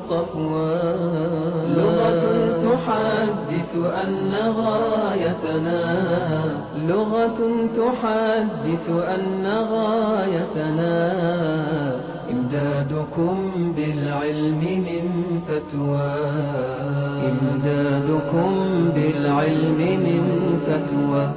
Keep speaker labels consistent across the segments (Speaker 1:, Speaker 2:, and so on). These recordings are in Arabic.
Speaker 1: صفوان. لغة تحدث أن غايتنا، لغة تحدث أن غايتنا إمدادكم بالعلم من فتوى، إمدادكم بالعلم من فتوى.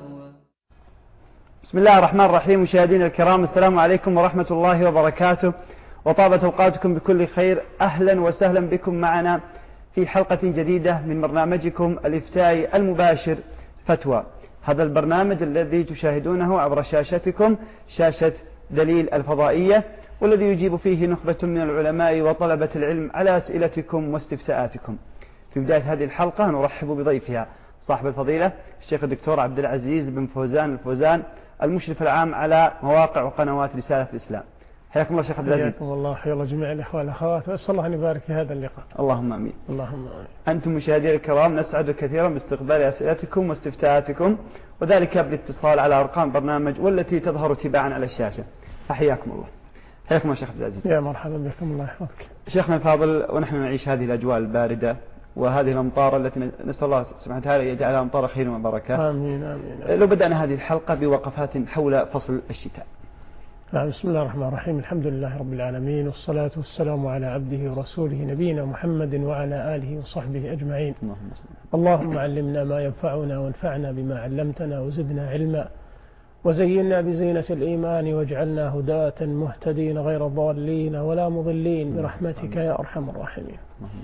Speaker 2: بسم الله الرحمن الرحيم. مشاهدينا الكرام، السلام عليكم ورحمة الله وبركاته، وطابت أوقاتكم بكل خير. أهلا وسهلا بكم معنا في حلقة جديدة من برنامجكم الإفتائي المباشر فتوى. هذا البرنامج الذي تشاهدونه عبر شاشتكم، شاشة دليل الفضائية، والذي يجيب فيه نخبة من العلماء وطلبة العلم على أسئلتكم واستفساءاتكم. في بداية هذه الحلقة نرحب بضيفها صاحب الفضيلة الشيخ الدكتور عبد العزيز بن فوزان الفوزان، المشرف العام على مواقع وقنوات رسالة الإسلام. حياكم الله شيخ عبد العزيز.
Speaker 3: حياكم الله، حيا الله جميع الإخوة والأخوات، وأسأل الله أن يبارك في هذا اللقاء.
Speaker 2: اللهم آمين.
Speaker 3: اللهم آمين.
Speaker 2: أنتم مشاهدينا الكرام، نسعد كثيرا باستقبال أسئلتكم واستفتاءاتكم، وذلك بالاتصال على أرقام برنامج والتي تظهر تباعا على الشاشة. فحياكم الله. حياكم الله شيخ عبد العزيز.
Speaker 3: يا مرحبا بكم، الله يحفظك.
Speaker 2: شيخنا الفاضل، ونحن نعيش هذه الأجواء الباردة وهذه الأمطار التي نسأل الله سبحانه وتعالى يجعلها أمطار خير وبركة.
Speaker 3: آمين آمين.
Speaker 2: لو بدأنا هذه الحلقة بوقفات حول فصل الشتاء.
Speaker 3: بسم الله الرحمن الرحيم. الحمد لله رب العالمين، والصلاة والسلام على عبده ورسوله نبينا محمد وعلى آله وصحبه أجمعين. اللهم علمنا ما ينفعنا، وانفعنا بما علمتنا، وزدنا علما، وزينا بزينة الإيمان، واجعلنا هداة مهتدين غير ضالين ولا مضلين برحمتك يا أرحم الراحمين.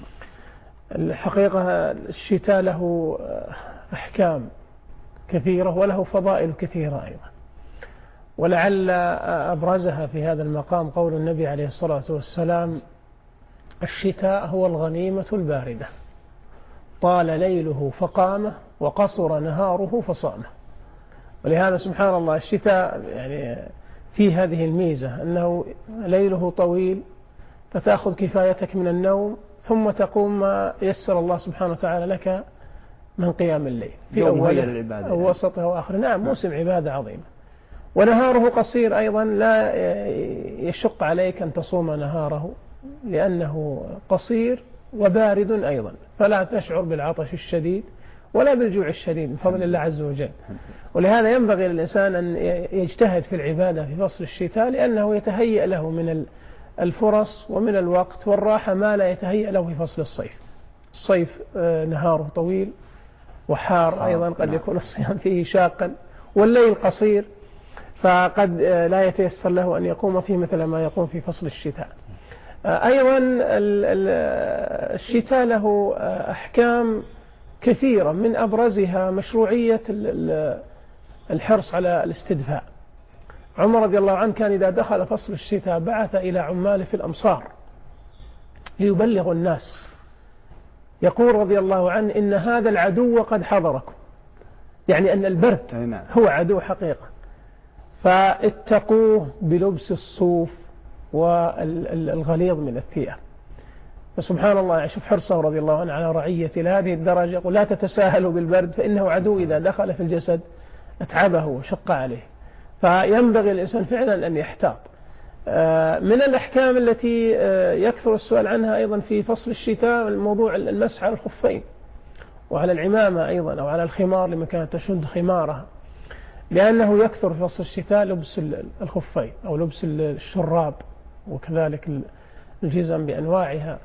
Speaker 3: الحقيقة الشتاء له أحكام كثيرة وله فضائل كثيرة أيضا، ولعل أبرزها في هذا المقام قول النبي عليه الصلاة والسلام: الشتاء هو الغنيمة الباردة، طال ليله فقامه، وقصر نهاره فصامه. ولهذا سبحان الله الشتاء يعني في هذه الميزة أنه ليله طويل فتأخذ كفايتك من النوم، ثم تقوم ما يسر الله سبحانه وتعالى لك من قيام الليل في أوله أو وسطه وآخره. نعم، موسم عبادة عظيمة. ونهاره قصير أيضا، لا يشق عليك أن تصوم نهاره لأنه قصير وبارد أيضا، فلا تشعر بالعطش الشديد ولا بالجوع الشديد من فضل الله عز وجل. ولهذا ينبغي للإنسان أن يجتهد في العبادة في فصل الشتاء، لأنه يتهيأ له من الفرص ومن الوقت والراحة ما لا يتهيأ له في فصل الصيف. الصيف نهاره طويل وحار أيضا، قد يكون الصيام فيه شاقا، والليل قصير، فقد لا يتيسر له أن يقوم فيه مثل ما يقوم في فصل الشتاء. أيضا الشتاء له أحكام كثيرة، من أبرزها مشروعية الحرص على الاستدفاء. عمر رضي الله عنه كان إذا دخل فصل الشتاء بعث إلى عماله في الأمصار ليبلغوا الناس، يقول رضي الله عنه: إن هذا العدو قد حضركم، يعني أن البرد هو عدو حقيقة، فاتقوه بلبس الصوف والغليظ من الثياب. فسبحان الله، شوف حرصه رضي الله عنه على رعيته لهذه الدرجة. يقول: لا تتساهلوا بالبرد، فإنه عدو إذا دخل في الجسد أتعبه وشق عليه. فينبغي الإنسان فعلا أن يحتاط. من الأحكام التي يكثر السؤال عنها أيضا في فصل الشتاء الموضوع المسح على الخفين وعلى العمامة أيضا، أو على الخمار لمن كانت تشد خمارها، لأنه يكثر في فصل الشتاء لبس الخفين أو لبس الشراب، وكذلك الجزم بأنواعها.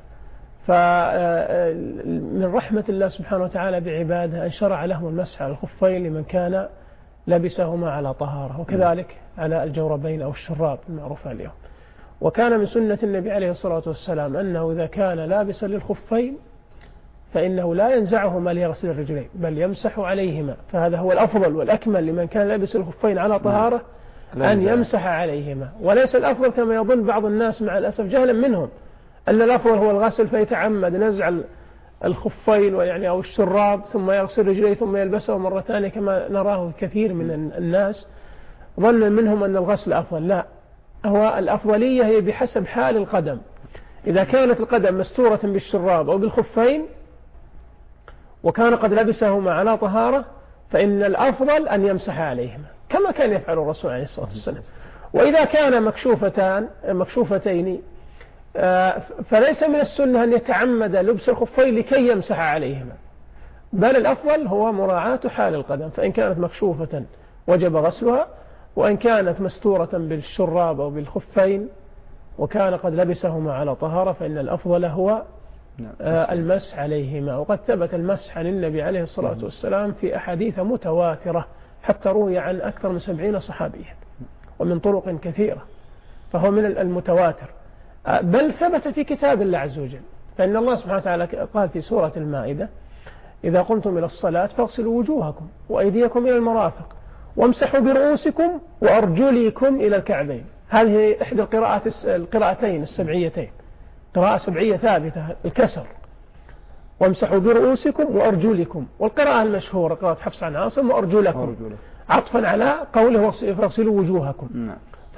Speaker 3: فمن رحمة الله سبحانه وتعالى بعباده أن شرع لهم المسح على الخفين لمن كان لبسهما على طهارة، وكذلك على الجوربين أو الشراب المعروفة اليوم. وكان من سنة النبي عليه الصلاة والسلام أنه إذا كان لابسا للخفين فإنه لا ينزعهما ليغسل الرجلين، بل يمسح عليهما. فهذا هو الأفضل والأكمل لمن كان لابس الخفين على طهارة، أن يمسح عليهما. وليس الأفضل كما يظن بعض الناس مع الأسف جهلا منهم أن الأفضل هو الغسل، فيتعمد نزع الخفين ويعني أو الشراب ثم يغسل رجليه ثم يلبسه مرة ثانية كما نراه كثير من الناس، ظن منهم أن الغسل أفضل. لا، هو الأفضلية هي بحسب حال القدم. إذا كانت القدم مستورة بالشراب أو بالخفين وكان قد لبسهما على طهارة فإن الأفضل أن يمسح عليهما كما كان يفعل الرسول عليه الصلاة والسلام. وإذا كان مكشوفتين فليس من السنة أن يتعمد لبس الخفين لكي يمسح عليهما، بل الأفضل هو مراعاة حال القدم، فإن كانت مكشوفة وجب غسلها، وإن كانت مستورة بالشراب أو بالخفين وكان قد لبسهما على طهارة فإن الأفضل هو المسح عليهما. وقد ثبت المسح عن النبي عليه الصلاة والسلام في أحاديث متواترة حتى روي عن أكثر من 70 صحابيا ومن طرق كثيرة، فهو من المتواتر، بل ثبت في كتاب الله عز وجل. فإن الله سبحانه وتعالى قال في سورة المائدة: إذا قمتم إلى الصلاة فاغسلوا وجوهكم وأيديكم إلى المرافق وامسحوا برؤوسكم وأرجلكم إلى الكعبين. هذه إحدى القراءتين السبعيتين، قراءة سبعية ثابتة الكسر، وامسحوا برؤوسكم وأرجلكم، والقراءة المشهورة قراءة حفص عن عاصم وأرجلكم عطفا على قوله فاغسلوا وجوهكم.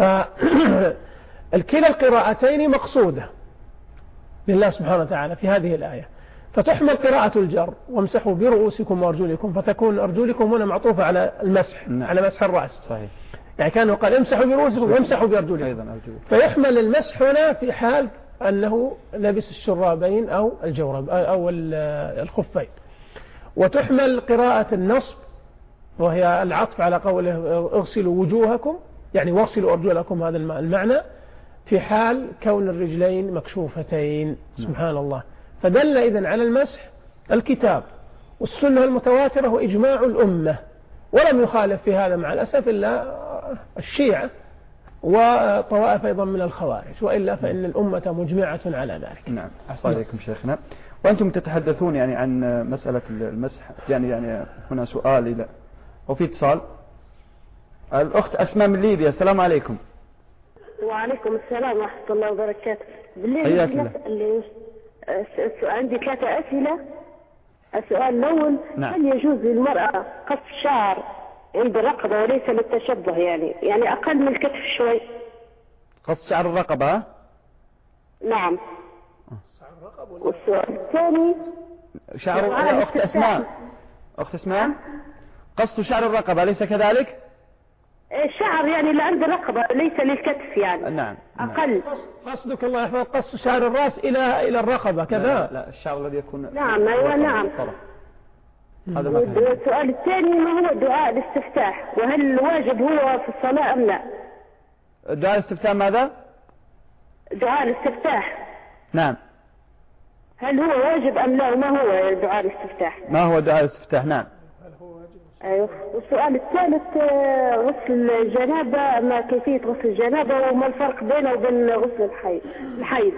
Speaker 3: فالكلا القراءتين مقصودة لله سبحانه وتعالى في هذه الآية، فتحمل قراءة الجر وامسحوا برؤوسكم وأرجلكم، فتكون أرجلكم هنا معطوفة على المسح على مسح الرأس.
Speaker 2: صحيح.
Speaker 3: يعني كانه قال امسحوا برؤوسكم وامسحوا بأرجلكم، فيحمل المسح هنا في حال أنه لبس الشرابين أو الجورب أو الخفين. وتحمل قراءة النصب وهي العطف على قوله اغسلوا وجوهكم، يعني واغسلوا أرجلكم، هذا المعنى في حال كون الرجلين مكشوفتين. سبحان الله. فدل إذن على المسح الكتاب والسنة المتواترة وإجماع الأمة، ولم يخالف في هذا مع الأسف إلا الشيعة وطوائف أيضا من الخوارج، وإلا فإن الأمة مجمعة على ذلك.
Speaker 2: نعم. أحسن عليكم شيخنا. وأنتم تتحدثون يعني عن مسألة المسح، يعني هنا سؤال إلى وفي اتصال. الأخت أسماء من ليبيا، السلام عليكم.
Speaker 4: وعليكم السلام ورحمة الله وبركاته.
Speaker 2: حياك الله.
Speaker 4: عندي 3 أسئلة. السؤال الأول: هل يجوز للمرأة قص الشعر عند الرقبة وليس للتشبه، يعني أقل من الكتف شوي؟
Speaker 2: قص شعر الرقبة؟
Speaker 4: نعم. والسؤال الثاني:
Speaker 2: شعر أخت أسماء قص شعر الرقبة ليس كذلك؟
Speaker 4: الشعر يعني اللي عند الرقبة ليس للكتف، يعني
Speaker 2: نعم.
Speaker 4: أقل.
Speaker 3: قصدك الله يحفظ قص شعر الرأس إلى الرقبة كذا؟
Speaker 2: لا الشعر الذي يكون
Speaker 4: نعم. أيوة نعم.
Speaker 2: هذا
Speaker 4: والسؤال الثاني: ما هو دعاء الاستفتاح، وهل واجب هو في الصلاة أم لا؟
Speaker 2: دعاء الاستفتاح ماذا؟
Speaker 4: دعاء الاستفتاح
Speaker 2: نعم.
Speaker 4: هل هو واجب أم لا، وما هو دعاء الاستفتاح؟
Speaker 2: ما هو دعاء الاستفتاح؟ نعم.
Speaker 4: أيوه. والسؤال الثالث: غسل الجنابة، ما كيفية غسل الجنابة وما الفرق بينه وبين غسل الحيض؟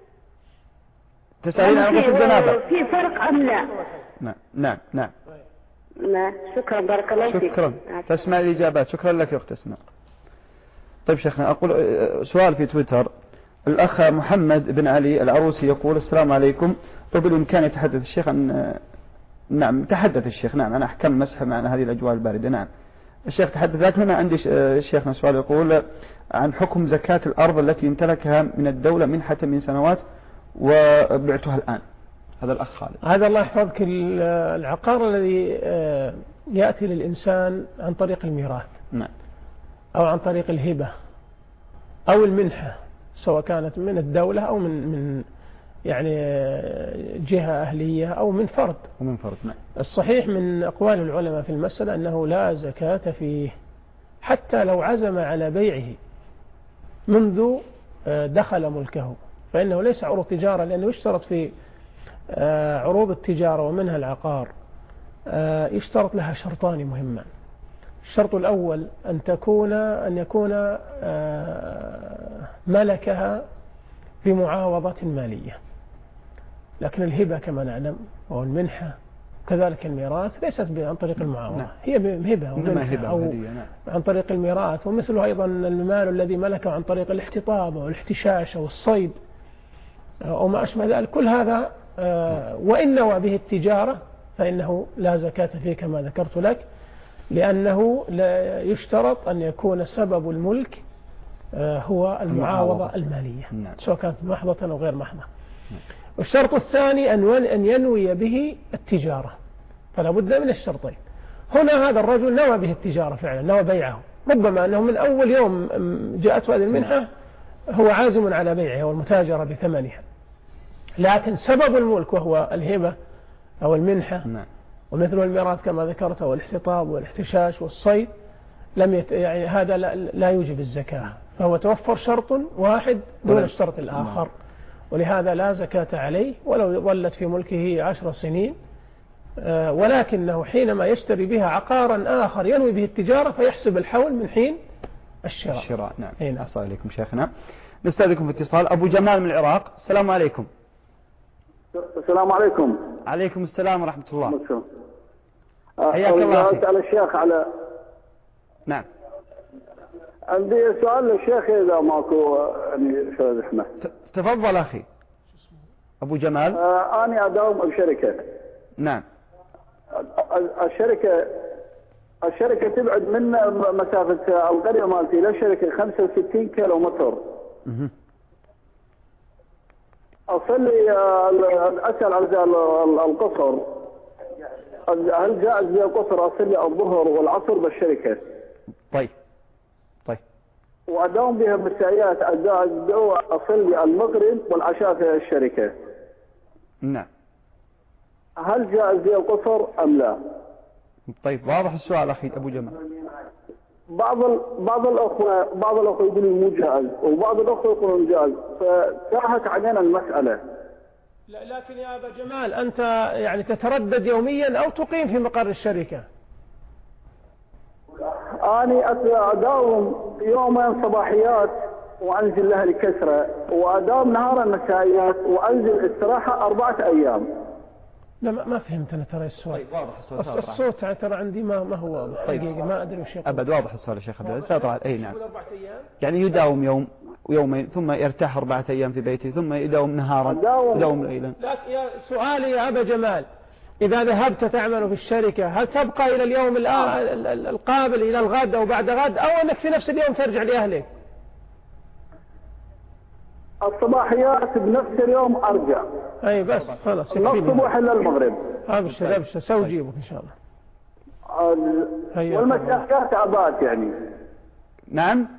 Speaker 2: تسألين عن غسل الجنابة
Speaker 4: في فرق أم لا؟
Speaker 2: نعم.
Speaker 4: شكرا، بارك الله فيك.
Speaker 2: شكرا. تسمع الإجابات. شكرا لك يا أخت أسماء. طيب شيخنا، أقول سؤال في تويتر. الأخ محمد بن علي العروسي يقول: السلام عليكم، وبالإمكان يتحدث الشيخ عن نعم تحدث الشيخ عن أحكام المسح مع هذه الأجواء الباردة. نعم الشيخ تحدث، لكن هنا عندي شيخنا سؤال يقول عن حكم زكاة الأرض التي امتلكها من الدولة منحة من سنوات وبعتها الآن. هذا الأخ خالد.
Speaker 3: هذا الله يحفظك العقار الذي يأتي للإنسان عن طريق الميراث،
Speaker 2: نعم،
Speaker 3: أو عن طريق الهبة أو المنحة، سواء كانت من الدولة أو من يعني جهة أهلية أو من فرد.
Speaker 2: نعم.
Speaker 3: الصحيح من أقوال العلماء في المسألة أنه لا زكاة فيه، حتى لو عزم على بيعه منذ دخل ملكه، فإنه ليس عروض تجارة، لأنه يشترط في عروض التجارة ومنها العقار يشترط لها شرطان مهمان. الشرط الأول أن يكون ملكها بمعاوضة مالية، لكن الهبة كما نعلم والمنحة كذلك الميراث ليست عن طريق المعاوضة، هي بهبة أو عن طريق الميراث. ومثله أيضا المال الذي ملكه عن طريق الاحتطاب والاحتشاش والصيد وما أشبه ذلك، كل هذا وإن نوى به التجارة فإنه لا زكاة فيه كما ذكرت لك، لأنه لا يشترط أن يكون سبب الملك هو المعاوضة المالية، سواء كانت محضة أو غير محضة. والشرط الثاني أن ينوي به التجارة، فلا بد من الشرطين. هنا هذا الرجل نوى به التجارة فعلا، نوى بيعه، ربما أنه من أول يوم جاءته هذه المنحة هو عازم على بيعها والمتاجرة بثمنها، لكن سبب الملك وهو الهبة أو المنحة ومثل الميراث كما ذكرت والاحتطاب والاحتشاش والصيد يعني هذا لا يوجب الزكاة، فهو توفر شرط واحد دون الشرط الآخر، ولهذا لا زكاة عليه ولو ظلت في ملكه 10 سنين. ولكنه حينما يشتري بها عقارا آخر ينوي به التجارة فيحسب الحول من حين الشراء.
Speaker 2: نعم. أصل إليكم شيخنا. نستأذنكم في اتصال. أبو جمال من العراق. السلام عليكم.
Speaker 5: السلام عليكم.
Speaker 2: عليكم السلام ورحمة الله.
Speaker 5: حياك الله. أسأل الشيخ على
Speaker 2: نعم.
Speaker 5: عندي سؤال للشيخ إذا ماكو يعني شو اسمه.
Speaker 2: تفضل أخي أبو جمال.
Speaker 5: أنا أداوم بشركة.
Speaker 2: نعم.
Speaker 5: الشركة تبعد من مسافة القرية مالتي للشركة 65 كيلو متر. أصلي أسأل عن القصر، هل جائز لي القصر أصلي الظهر والعصر بالشركة؟
Speaker 2: طيب.
Speaker 5: وأداوم بها بالسيئات أصلي المغرب والعشاء في الشركة.
Speaker 2: نعم.
Speaker 5: هل جائز لي القصر أم لا؟
Speaker 2: طيب واضح السؤال أخي أبو جمال.
Speaker 5: بعض الأخوة يقولون مو جائز وبعض الأخوة يقولون جائز، فتاهت علينا المسألة.
Speaker 3: لكن يا أبا جمال أنت يعني تتردد يوميا أو تقيم في مقر الشركة؟
Speaker 5: أنا أداوم يومين صباحيات وأنزل لها لكسرة، وأداوم نهارا مسائيات وأنزل استراحة 4 أيام.
Speaker 3: لا ما فهمت أنا ترى السؤال. الصوت ترى عندي ما هو واضح. حقيقة ما أدري وش يقول.
Speaker 2: أبد واضح السؤال يا شيخ عبد العزيز. أي نعم. يعني يداوم يوم ويومين ثم يرتاح 4 أيام في بيته ثم يداوم نهارا يداوم ليلا.
Speaker 3: لا سؤالي يا أبا جمال، إذا ذهبت تعمل في الشركة هل تبقى إلى اليوم القابل إلى الغد أو بعد غد، أو أنك في نفس اليوم ترجع لأهلك؟
Speaker 5: الصباحيات بنفس اليوم أرجع.
Speaker 3: أي بس خلاص.
Speaker 5: لا الصبح إلا المغرب.
Speaker 3: أبشر سوجيبك إن شاء الله.
Speaker 5: والمساءات أبات يعني.
Speaker 2: نعم.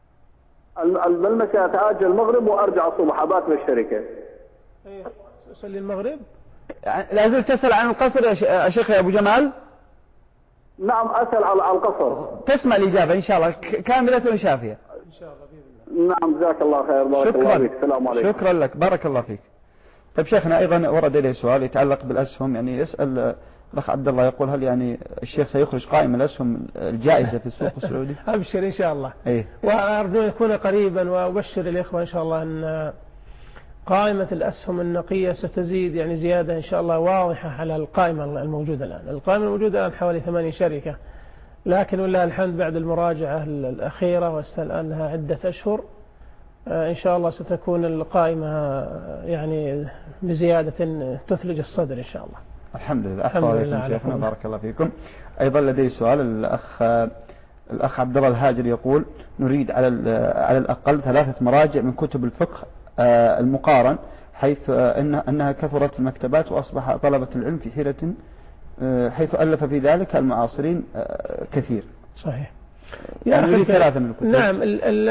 Speaker 5: المساء أجي المغرب وأرجع الصبح أبات بالشركة.
Speaker 3: أصلي المغرب.
Speaker 2: لا زلت تسأل عن القصر يا شيخ يا أبو جمال؟
Speaker 5: نعم أسأل على القصر.
Speaker 2: تسمع الإجابة إن شاء الله كاملة وشافية.
Speaker 3: إن شاء الله بإذن الله.
Speaker 5: نعم جزاك الله خير. بارك الله فيك. السلام عليكم.
Speaker 2: شكرا لك بارك الله فيك. طيب شيخنا أيضا ورد إليه سؤال يتعلق بالأسهم، يعني يسأل الأخ عبد الله يقول هل يعني الشيخ سيخرج قائمة الأسهم الجائزة في السوق السعودي؟
Speaker 3: أبشر إن شاء الله.
Speaker 2: إيه.
Speaker 3: وأرجو أن يكون قريبا، وأبشر الإخوة إن شاء الله أن قائمة الأسهم النقية ستزيد يعني زيادة إن شاء الله واضحة على القائمة الموجودة الآن. القائمة الموجودة الآن حوالي 8 شركة، لكن ولله الحمد بعد المراجعة الأخيرة واستلأن لها عدة أشهر إن شاء الله ستكون القائمة يعني بزيادة تثلج الصدر إن شاء الله.
Speaker 2: الحمد لله. أخوة شيخنا بارك الله فيكم. أيضا لدي سؤال الأخ عبد الله الهاجري يقول نريد على الأقل 3 مراجع من كتب الفقه المقارن، حيث أنها كثرت في المكتبات وأصبح طلبة العلم في حيرة، حيث ألف في ذلك المعاصرين كثير.
Speaker 3: صحيح.
Speaker 2: يعني 3 من الكتب.
Speaker 3: نعم.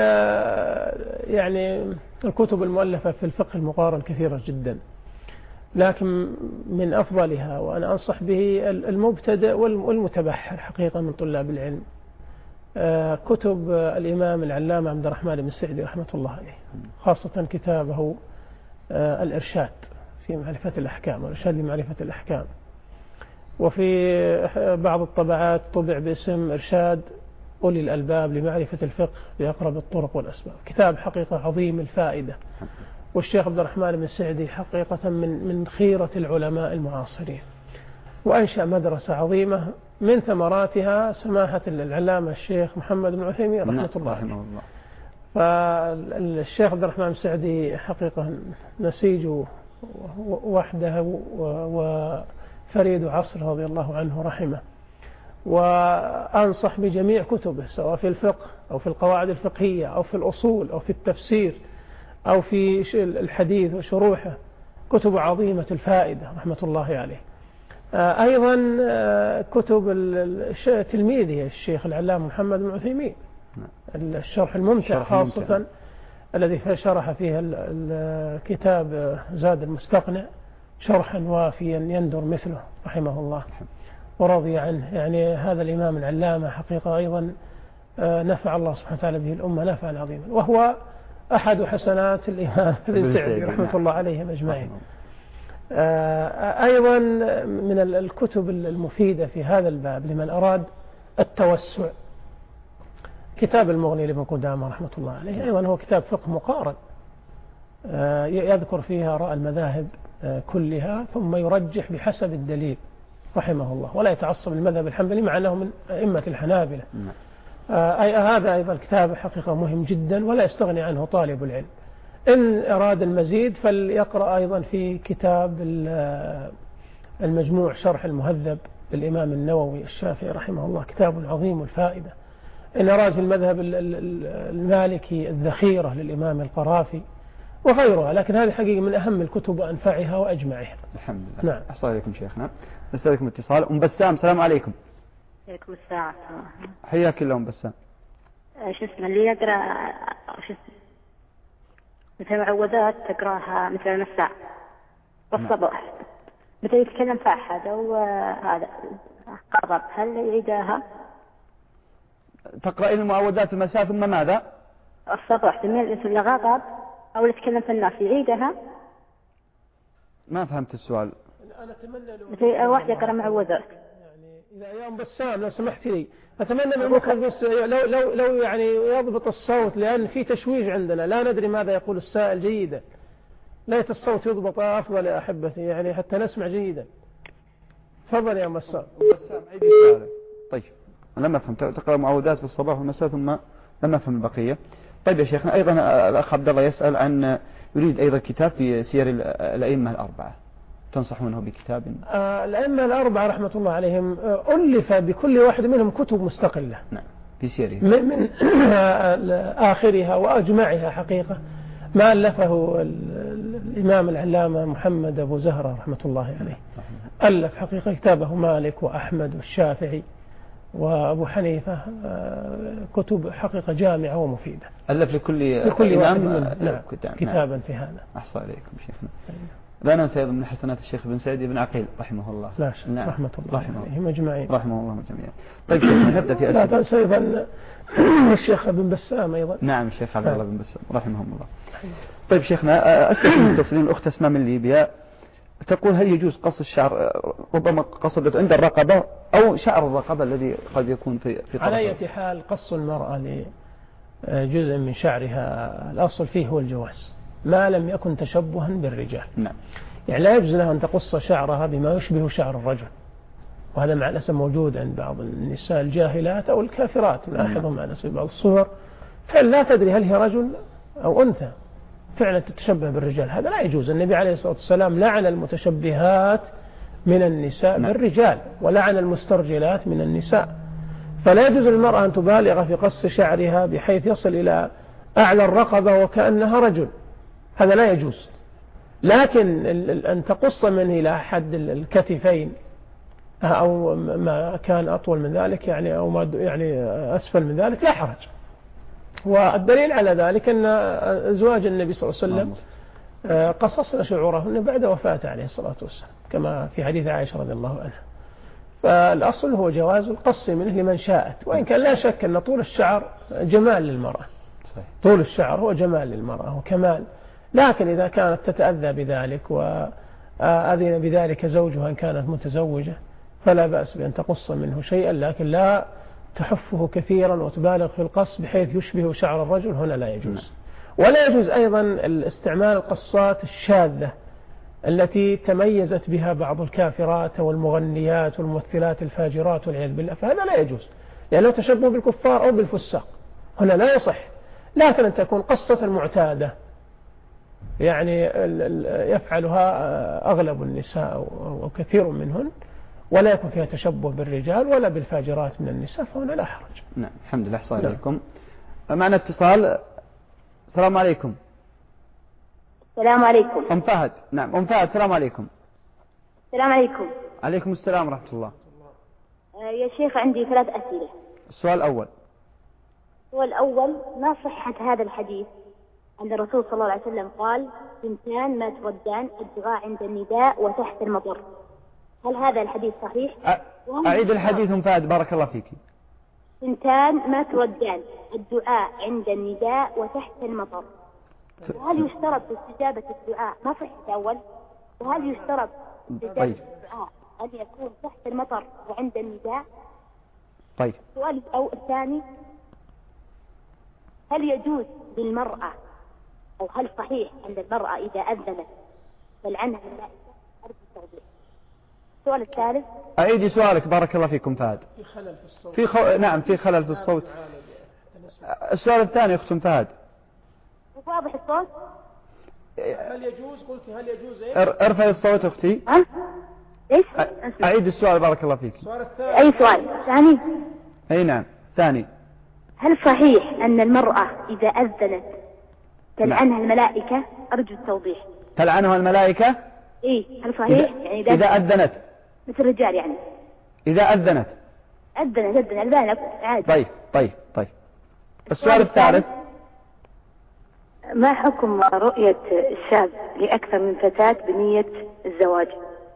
Speaker 3: يعني الكتب المؤلفة في الفقه المقارن كثيرة جدا، لكن من أفضلها وأنا أنصح به المبتدئ والمتبحر حقيقة من طلاب العلم كتب الإمام العلامة عبد الرحمن بن السعدي رحمة الله عليه، خاصة كتابه الإرشاد في معرفة الأحكام والإرشاد لمعرفة الأحكام، وفي بعض الطبعات طبع باسم إرشاد أولي الألباب لمعرفة الفقه بأقرب الطرق والأسباب. كتاب حقيقة عظيم الفائدة. والشيخ عبد الرحمن بن السعدي حقيقة من خيرة العلماء المعاصرين، وأنشأ مدرسة عظيمة من ثمراتها سماحة العلامة الشيخ محمد بن عثيمين رحمة الله عليه. فالشيخ عبد الرحمن بن السعدي حقيقة نسيج وحده وفريد عصره رضي الله عنه رحمه. وأنصح بجميع كتبه سواء في الفقه أو في القواعد الفقهية أو في الأصول أو في التفسير أو في الحديث وشروحه، كتب عظيمة الفائدة رحمة الله عليه. أيضا كتب تلميذه الشيخ العلامة محمد بن عثيمين، الشرح الممتع خاصة الذي شرح فيها الكتاب زاد المستقنع شرحا وافيا يندر مثله رحمه الله ورضي عنه. يعني هذا الإمام العلامة حقيقة أيضا نفع الله سبحانه وتعالى به الأمة نفعا عظيما، وهو أحد حسنات الإمام ابن سعدي رحمة الله عليهم أجمعين. أيضا من الكتب المفيدة في هذا الباب لمن أراد التوسع كتاب المغني لابن قدامة رحمة الله عليه، أيضا هو كتاب فقه مقارن يذكر فيها آراء المذاهب كلها ثم يرجح بحسب الدليل رحمه الله، ولا يتعصب المذهب الحنبلي مع أنه من أئمة الحنابلة. هذا أيضا كتاب حقيقة مهم جدا ولا يستغني عنه طالب العلم. إن أراد المزيد فليقرأ أيضا في كتاب المجموع شرح المهذب للإمام النووي الشافعي رحمه الله، كتاب عظيم الفائدة. إن أراد في المذهب المالكي الذخيرة للإمام القرافي وغيرها، لكن هذه حقيقة من أهم الكتب وأنفعها وأجمعها.
Speaker 2: الحمد لله.
Speaker 3: نعم.
Speaker 2: أحسن عليكم شيخنا. نستأذنكم اتصال. أم بسام السلام عليكم.
Speaker 6: عليكم السلام.
Speaker 2: حياك الله أم بسام.
Speaker 6: شو اسمه اللي يقرأ شو اسمه مثل معوذات تقراها مثل المساء والصباح مثل يتكلم في أحد أو هذا قرب هل يعيدها؟
Speaker 2: تقرأين المعوذات المساء ثم ماذا؟
Speaker 6: الصباح مثل غضب أو يتكلم في الناس يعيدها؟ ما
Speaker 2: فهمت السؤال.
Speaker 3: أنا أتمنى
Speaker 6: مثل واحد يقرأ معوذات.
Speaker 3: يعني يا أم بسام لو سمحت لي أتمنى من المخرج بس لو يعني يضبط الصوت، لأن في تشويش عندنا لا ندري ماذا يقول السائل جيدا. ليت الصوت يضبط أفضل يا أحبتي يعني حتى نسمع جيدا. تفضل يا أم بسام.
Speaker 2: عيد السؤال. طيب أنا لما فهمت تقرأ معوذات في الصباح والمساء ثم لم أفهم البقية. طيب يا شيخنا أيضا الأخ عبد الله يسأل عن يريد أيضا كتاب في سير الأئمة الأربعة، تنصحونه بكتاب؟
Speaker 3: الأئمة الأربعة رحمة الله عليهم ألف بكل واحد منهم كتب مستقلة.
Speaker 2: نعم في سيره
Speaker 3: من آخرها وأجمعها حقيقة ما ألفه الإمام العلامة محمد أبو زهرة رحمة الله عليه. ألف حقيقة كتابه مالك وأحمد والشافعي وأبو حنيفة، كتب حقيقة جامعة ومفيدة.
Speaker 2: ألف لكل
Speaker 3: إمام كتابا في هذا.
Speaker 2: أحصى عليكم شيخنا. لا ننسى أيضا من حسنات الشيخ ابن سعيد بن عقيل رحمه الله.
Speaker 3: لا شك. نعم. رحمة الله عليهم أجمعين.
Speaker 2: رحمه الله جميعا. طيب شيخنا نبدأ في أسئلة.
Speaker 3: لا تنسى أيضا الشيخ ابن بسام أيضا.
Speaker 2: نعم الشيخ عبد الله بن بسام رحمهم الله. طيب شيخنا أسئلة المتصلين الأخت أسماء من ليبيا تقول هل يجوز قص الشعر ربما قصدت عند الرقبة أو شعر الرقبة الذي قد يكون في طرفه؟
Speaker 3: على أي حال قص المرأة لجزء من شعرها الأصل فيه هو الجواز ما لم يكن تشبها بالرجال.
Speaker 2: نعم.
Speaker 3: يعني لا يجوز لها أن تقص شعرها بما يشبه شعر الرجل، وهذا مع الأسف موجود عند بعض النساء الجاهلات أو الكافرات نلاحظهم مع الأسف في بعض الصور، فلا تدري هل هي رجل أو أنثى فعلا تتشبه بالرجال. هذا لا يجوز. النبي عليه الصلاة والسلام لعن المتشبهات من النساء بالرجال ولعن المسترجلات من النساء. فلا يجوز للمرأة أن تبالغ في قص شعرها بحيث يصل إلى أعلى الرقبة وكأنها رجل، هذا لا يجوز. لكن أن تقص منه إلى حد الكتفين أو ما كان أطول من ذلك يعني أو ما يعني أسفل من ذلك لا حرج. والدليل على ذلك أن أزواج النبي صلى الله عليه وسلم قصصن شعورهن بعد وفاته عليه الصلاة والسلام كما في حديث عائشة رضي الله عنها. فالأصل هو جواز القص منه لمن شاءت، وإن كان لا شك أن طول الشعر جمال للمرأة. طول الشعر هو جمال للمرأة وكمال، لكن إذا كانت تتأذى بذلك وأذن بذلك زوجها إن كانت متزوجة فلا بأس بأن تقص منه شيئا، لكن لا تحفه كثيرا وتبالغ في القص بحيث يشبه شعر الرجل، هنا لا يجوز. ولا يجوز أيضا الاستعمال القصات الشاذة التي تميزت بها بعض الكافرات والمغنيات والممثلات الفاجرات والعياذ بالله، فهذا لا يجوز لأنه تشبه بالكفار أو بالفساق، هنا لا يصح. لكن أن تكون قصة معتادة يعني يفعلها أغلب النساء أو كثير منهن ولا يكون فيها تشبه بالرجال ولا بالفاجرات من النساء، فهنا لا حرج.
Speaker 2: نعم الحمد لله. أحسن عليكم. معنا اتصال. السلام عليكم.
Speaker 6: السلام عليكم.
Speaker 2: أم فهد. نعم أم فهد السلام عليكم.
Speaker 6: السلام عليكم.
Speaker 2: عليكم السلام ورحمة الله.
Speaker 6: يا شيخ عندي 3 أسئلة.
Speaker 2: السؤال الأول.
Speaker 6: السؤال الأول ما صحة هذا الحديث أن الرسول صلى الله عليه وسلم قال: ثنتان ما تودان، الدعاء عند النداء وتحت المطر. هل هذا الحديث صحيح؟
Speaker 2: أعيد الحديث فهد بارك الله فيك.
Speaker 6: ثنتان ما تودان، الدعاء عند النداء وتحت المطر. وهل يشترط في استجابة الدعاء ما صح الأول؟ وهل يشترط في استجابة الدعاء أن يكون تحت المطر وعند النداء؟
Speaker 2: طيب.
Speaker 6: السؤال الثاني: هل يجوز للمرأة، أو هل صحيح أن المرأة إذا أذنت فلعنها الملائكة؟ أرجو التوضيح. السؤال الثالث.
Speaker 2: أعيدي سؤالك بارك الله فيكم فهد.
Speaker 3: في خلل في الصوت.
Speaker 2: نعم في خلل في الصوت. السؤال الثاني أخت فهد.
Speaker 6: واضح الصوت؟
Speaker 3: هل يجوز؟ قلت هل يجوز
Speaker 2: ارفع الصوت أختي.
Speaker 6: إيش؟
Speaker 2: أعيد السؤال بارك الله فيك.
Speaker 6: أي سؤال ثاني؟
Speaker 2: أي نعم ثاني.
Speaker 6: هل صحيح أن المرأة إذا أذنت تلعنها الملائكة؟ أرجو التوضيح.
Speaker 2: تلعنها الملائكة؟
Speaker 6: إيه هل صحيح؟ يعني
Speaker 2: إذا أذنت
Speaker 6: مثل الرجال يعني.
Speaker 2: إذا أذنت
Speaker 6: أذنت عادي.
Speaker 2: طيب. السؤال الثالث:
Speaker 6: ما حكم رؤية الشاب لأكثر من فتاة بنية الزواج؟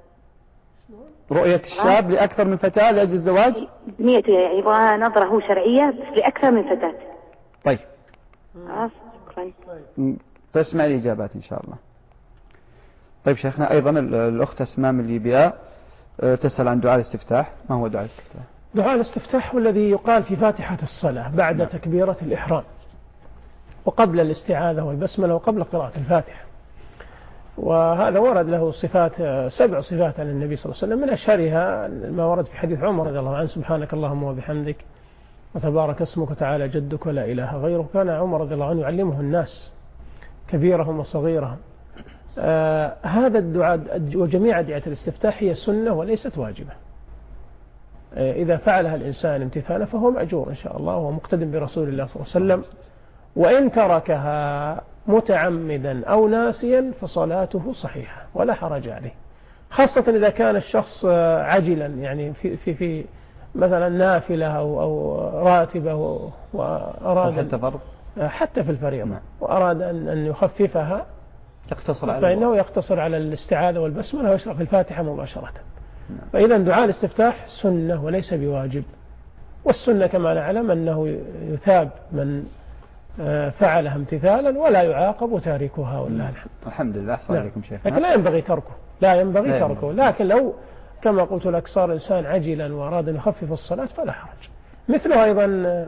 Speaker 2: رؤية الشاب لأكثر من فتاة لأجل الزواج؟
Speaker 6: بنيته يعني يبغى نظرة شرعية بس لأكثر من فتاة.
Speaker 2: طيب.
Speaker 6: شكرا.
Speaker 2: تسمع الإجابات إن شاء الله. طيب شيخنا، أيضا الأخت أسماء من ليبيا تسأل عن دعاء الاستفتاح. ما هو دعاء الاستفتاح؟
Speaker 3: دعاء الاستفتاح الذي يقال في فاتحة الصلاة بعد تكبيرة الإحرام، وقبل الاستعاذة والبسملة، وقبل قراءة الفاتحة. وهذا ورد له صفات 7 صفات عن النبي صلى الله عليه وسلم، من أشهرها ما ورد في حديث عمر رضي الله عنه: سبحانك اللهم وبحمدك وتبارك اسمك وتعالى جدك ولا إله غيرك. كان عمر رضي الله عنه يعلمه الناس كبيرهم وصغيرهم. هذا الدعاء وجميع أدعية الاستفتاح هي سنة وليست واجبة. إذا فعلها الإنسان امتثالا فهو مأجور إن شاء الله، وهو مقتد برسول الله صلى الله عليه وسلم. وإن تركها متعمدا أو ناسيا فصلاته صحيحة ولا حرج عليه، خاصة إذا كان الشخص عجلا، يعني في مثلا نافلة أو راتبة وأراد حتى في الفريضة وأراد أن يخففها فإنه يقتصر على الاستعاذة والبسملة ويشرح الفاتحة مباشرة. فإذا دعاء الاستفتاح سنة وليس بواجب، والسنة كما نعلم أنه يثاب من فعلها امتثالا ولا يعاقب تاركها، والله الحمد.
Speaker 2: الحمد لله. أحسن عليكم شيخ.
Speaker 3: لكن لا ينبغي تركه. لكن لو كما قلت لك صار إنسان عجلا وأراد أن يخفف الصلاة فلا حرج. مثله أيضا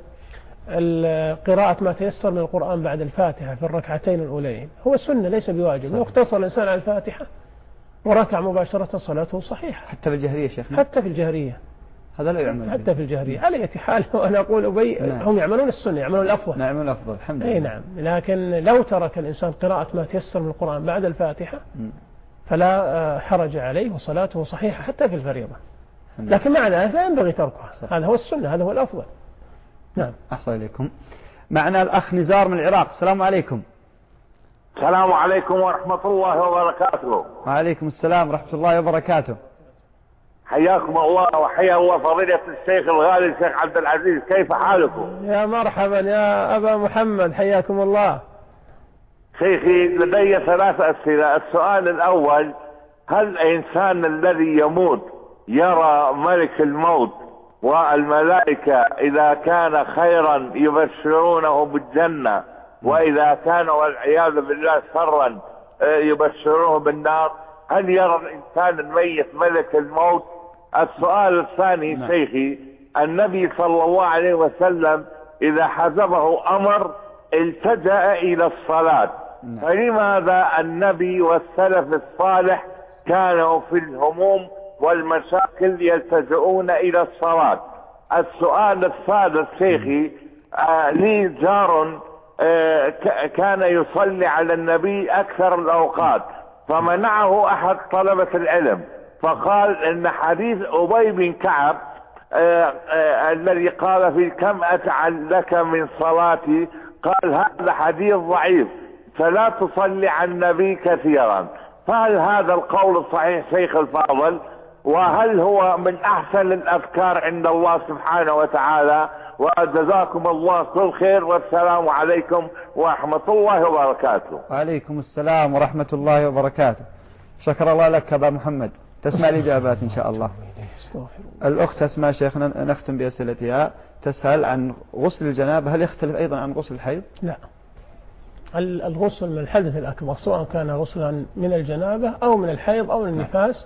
Speaker 3: قراءة ما تيسر من القرآن بعد الفاتحة في الركعتين الأولين، هو سنة ليس بواجب. لو اقتصر الإنسان على الفاتحة وركع مباشرة صلاته صحيحة.
Speaker 2: حتى في الجهرية شيخنا؟
Speaker 3: حتى في الجهرية.
Speaker 2: هذا لا يعمل
Speaker 3: حتى في الجهرية. على أي حال أنا أقول هم يعملون السنة، يعملون الأفضل.
Speaker 2: يعملون الأفضل الحمد لله.
Speaker 3: نعم. لكن لو ترك الإنسان قراءة ما تيسر من القرآن بعد الفاتحة فلا حرج عليه وصلاته صحيحة حتى في الفريضة. لكن مع ذلك لا ينبغي تركها. هذا هو السنة، هذا هو الأفضل. نعم.
Speaker 2: أحسن إليكم. معنا الأخ نزار من العراق. السلام عليكم.
Speaker 7: السلام عليكم ورحمة الله وبركاته.
Speaker 2: وعليكم السلام ورحمة الله وبركاته.
Speaker 7: حياكم الله وحيا الله فضيلة الشيخ الغالي الشيخ عبد العزيز، كيف حالكم؟
Speaker 3: يا مرحبا يا أبا محمد، حياكم الله.
Speaker 7: شيخي لدي 3 أسئلة. السؤال الأول: هل الإنسان الذي يموت يرى ملك الموت والملائكة إذا كان خيرا يبشرونه بالجنة، وإذا كان والعياذ بالله شرا يبشرونه بالنار؟ هل يرى الإنسان الميت ملك الموت؟ السؤال الثاني شيخي: النبي صلى الله عليه وسلم إذا حزبه أمر التجأ إلى الصلاة، فلماذا النبي والسلف الصالح كانوا في الهموم والمشاكل يلتجؤون إلى الصلاة؟ السؤال الثالث شيخي: لي جار كان يصلي على النبي أكثر الأوقات، فمنعه أحد طلبة العلم، فقال إن حديث أبي بن كعب الذي قال في كم أجعل لك من صلاتي، قال هذا حديث ضعيف فلا تصلي على النبي كثيرا. فهل هذا القول صحيح شيخ الفاضل؟ وهل هو من أحسن الأذكار عند الله سبحانه وتعالى؟ وجزاكم الله كل خير، والسلام عليكم ورحمة الله وبركاته.
Speaker 2: وعليكم السلام ورحمة الله وبركاته. شكر الله لك أبا محمد. تسمع الإجابات إن شاء الله. الأخت أسماء شيخنا نختم بأسئلتها، تسأل عن غسل الجنابة، هل يختلف أيضا عن غسل الحيض؟
Speaker 3: لا، الغسل من الحدث الأكبر سواء كان غسلا من الجنابة أو من الحيض أو من النفاس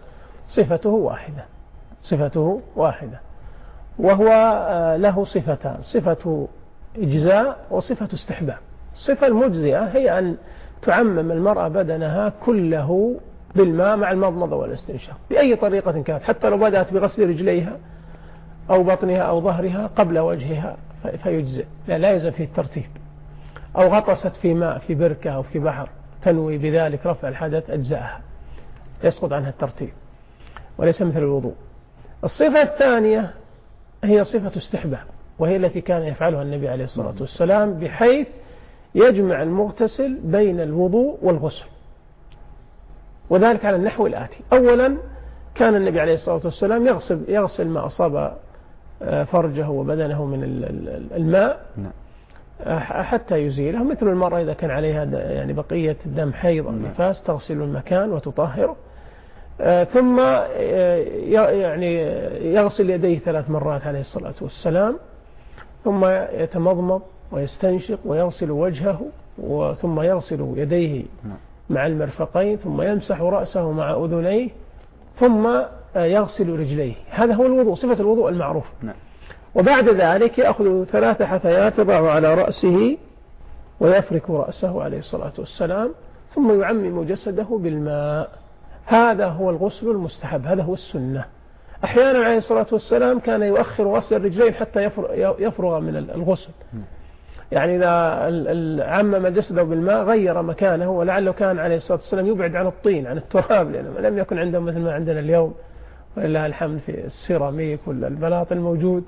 Speaker 3: صفته واحدة، وهو له صفتان: صفة إجزاء وصفة استحباب. الصفة المجزئة هي أن تعمم المرأة بدنها كله بالماء مع المضمضة والاستنشاق بأي طريقة كانت، حتى لو بدأت بغسل رجليها أو بطنها أو ظهرها قبل وجهها فيجزئ، لا يلزم فيه الترتيب. أو غطست في ماء في بركة أو في بحر تنوي بذلك رفع الحدث أجزاءها، يسقط عنها الترتيب وليس مثل الوضوء. الصفة الثانية هي صفة استحباب، وهي التي كان يفعلها النبي عليه الصلاة والسلام، بحيث يجمع المغتسل بين الوضوء والغسل، وذلك على النحو الآتي: أولا كان النبي عليه الصلاة والسلام يغسل ما أصاب فرجه وبدنه من الماء حتى يزيله، مثل المرأة إذا كان عليها يعني بقية دم حيض أو نفاس تغسل المكان وتطهره. ثم يعني يغسل يديه 3 مرات عليه الصلاة والسلام، ثم يتمضمض ويستنشق ويغسل وجهه، ثم يغسل يديه مع المرفقين، ثم يمسح رأسه مع أذنيه، ثم يغسل رجليه. هذا هو الوضوء، صفة الوضوء المعروف. وبعد ذلك يأخذ 3 حثيات يضع على رأسه ويفرك رأسه عليه الصلاة والسلام، ثم يعمم جسده بالماء. هذا هو الغسل المستحب، هذا هو السنة. أحيانا عليه الصلاة والسلام كان يؤخر غسل الرجلين حتى يفرغ من الغسل، يعني إذا عمم جسده بالماء غير مكانه، ولعله كان عليه الصلاة والسلام يبعد عن الطين عن التراب، لأنه لم يكن عندهم مثل ما عندنا اليوم ولله الحمد في السيراميك والبلاط الموجود،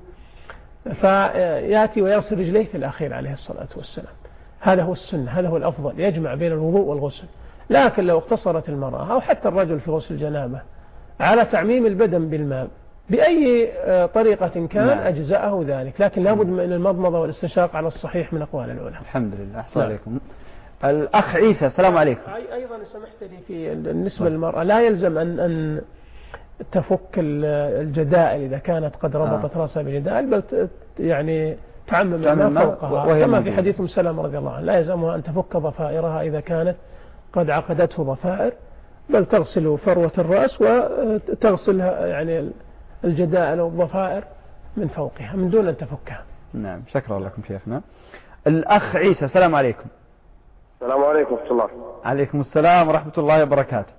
Speaker 3: فيأتي ويغسل رجليه في الأخير عليه الصلاة والسلام. هذا هو السنة، هذا هو الأفضل، يجمع بين الوضوء والغسل. لكن لو اقتصرت المرأة أو حتى الرجل في غسل الجنابة على تعميم البدن بالماء بأي طريقة كان أجزاءه ذلك، لكن لابد من المضمضة والاستنشاق على الصحيح من أقوال العلماء.
Speaker 2: الحمد لله. أحسن عليكم. الأخ عيسى، السلام عليكم.
Speaker 3: أيضا سمحت لي في بالنسبة للمرأة لا يلزم أن تفك الجدائل إذا كانت قد ربطت رأسها بالجدائل، بل يعني تعمم ما فوقها، كما في حديث سلمة رضي الله عنه: لا يلزمها أن تفك ضفائرها إذا كانت قد عقدته ضفائر، بل تغسل فروة الرأس وتغسل يعني الجدائل والضفائر من فوقها من دون أن تفكها.
Speaker 2: نعم، شكرا لكم شيخنا. الأخ عيسى، السلام عليكم.
Speaker 8: السلام عليكم ورحمة الله.
Speaker 2: عليكم السلام ورحمة الله وبركاته.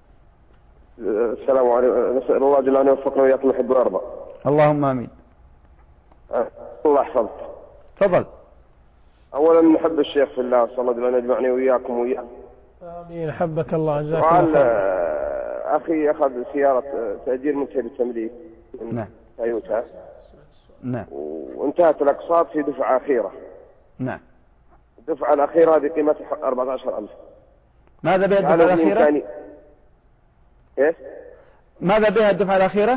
Speaker 8: السلام عليكم. نسأل الله جل وعلا يوفقنا وإياكم يحب ويرضى.
Speaker 2: اللهم آمين.
Speaker 8: الله يحفظك.
Speaker 2: تفضل.
Speaker 8: أولا نحب الشيخ في الله، صلى الله عليه يجمعني وإياكم وإياه.
Speaker 3: آمين. حبك الله، جزاك الله خير.
Speaker 8: أخي أخذ سيارة تأجير منتهي بالتمليك
Speaker 2: من
Speaker 8: تويوتا.
Speaker 2: نعم.
Speaker 8: وانتهت الأقساط في دفعة أخيرة.
Speaker 2: نعم.
Speaker 8: الدفعة الأخيرة هذه قيمتها 14,000.
Speaker 2: ماذا بها الدفعة الأخيرة؟
Speaker 8: إيش؟
Speaker 2: ماذا بها الدفعة الأخيرة؟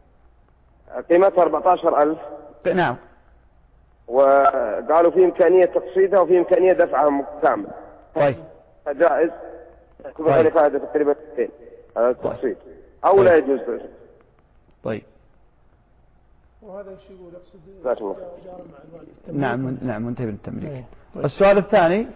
Speaker 8: قيمتها 14,000.
Speaker 2: نعم.
Speaker 8: وقالوا في إمكانية تقسيطها وفي إمكانية دفعها كامل.
Speaker 2: طيب.
Speaker 8: جائز. كل فائدة تقريبا 200 على التقسيط أو لا يجوز.
Speaker 2: طيب.
Speaker 3: وهذا الشيء يقصد
Speaker 2: نعم منتهي بالتمليك. السؤال الثاني.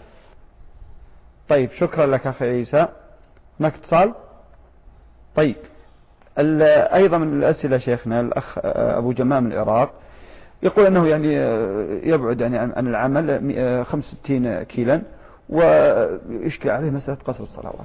Speaker 2: طيب، شكرا لك أخي عيسى. هناك اتصال؟ طيب. أيضا من الأسئلة شيخنا الأخ أبو جمام من العراق يقول أنه يعني يبعد يعني عن العمل 65 كيلا، ويشكل عليه مسألة قصر الصلوات.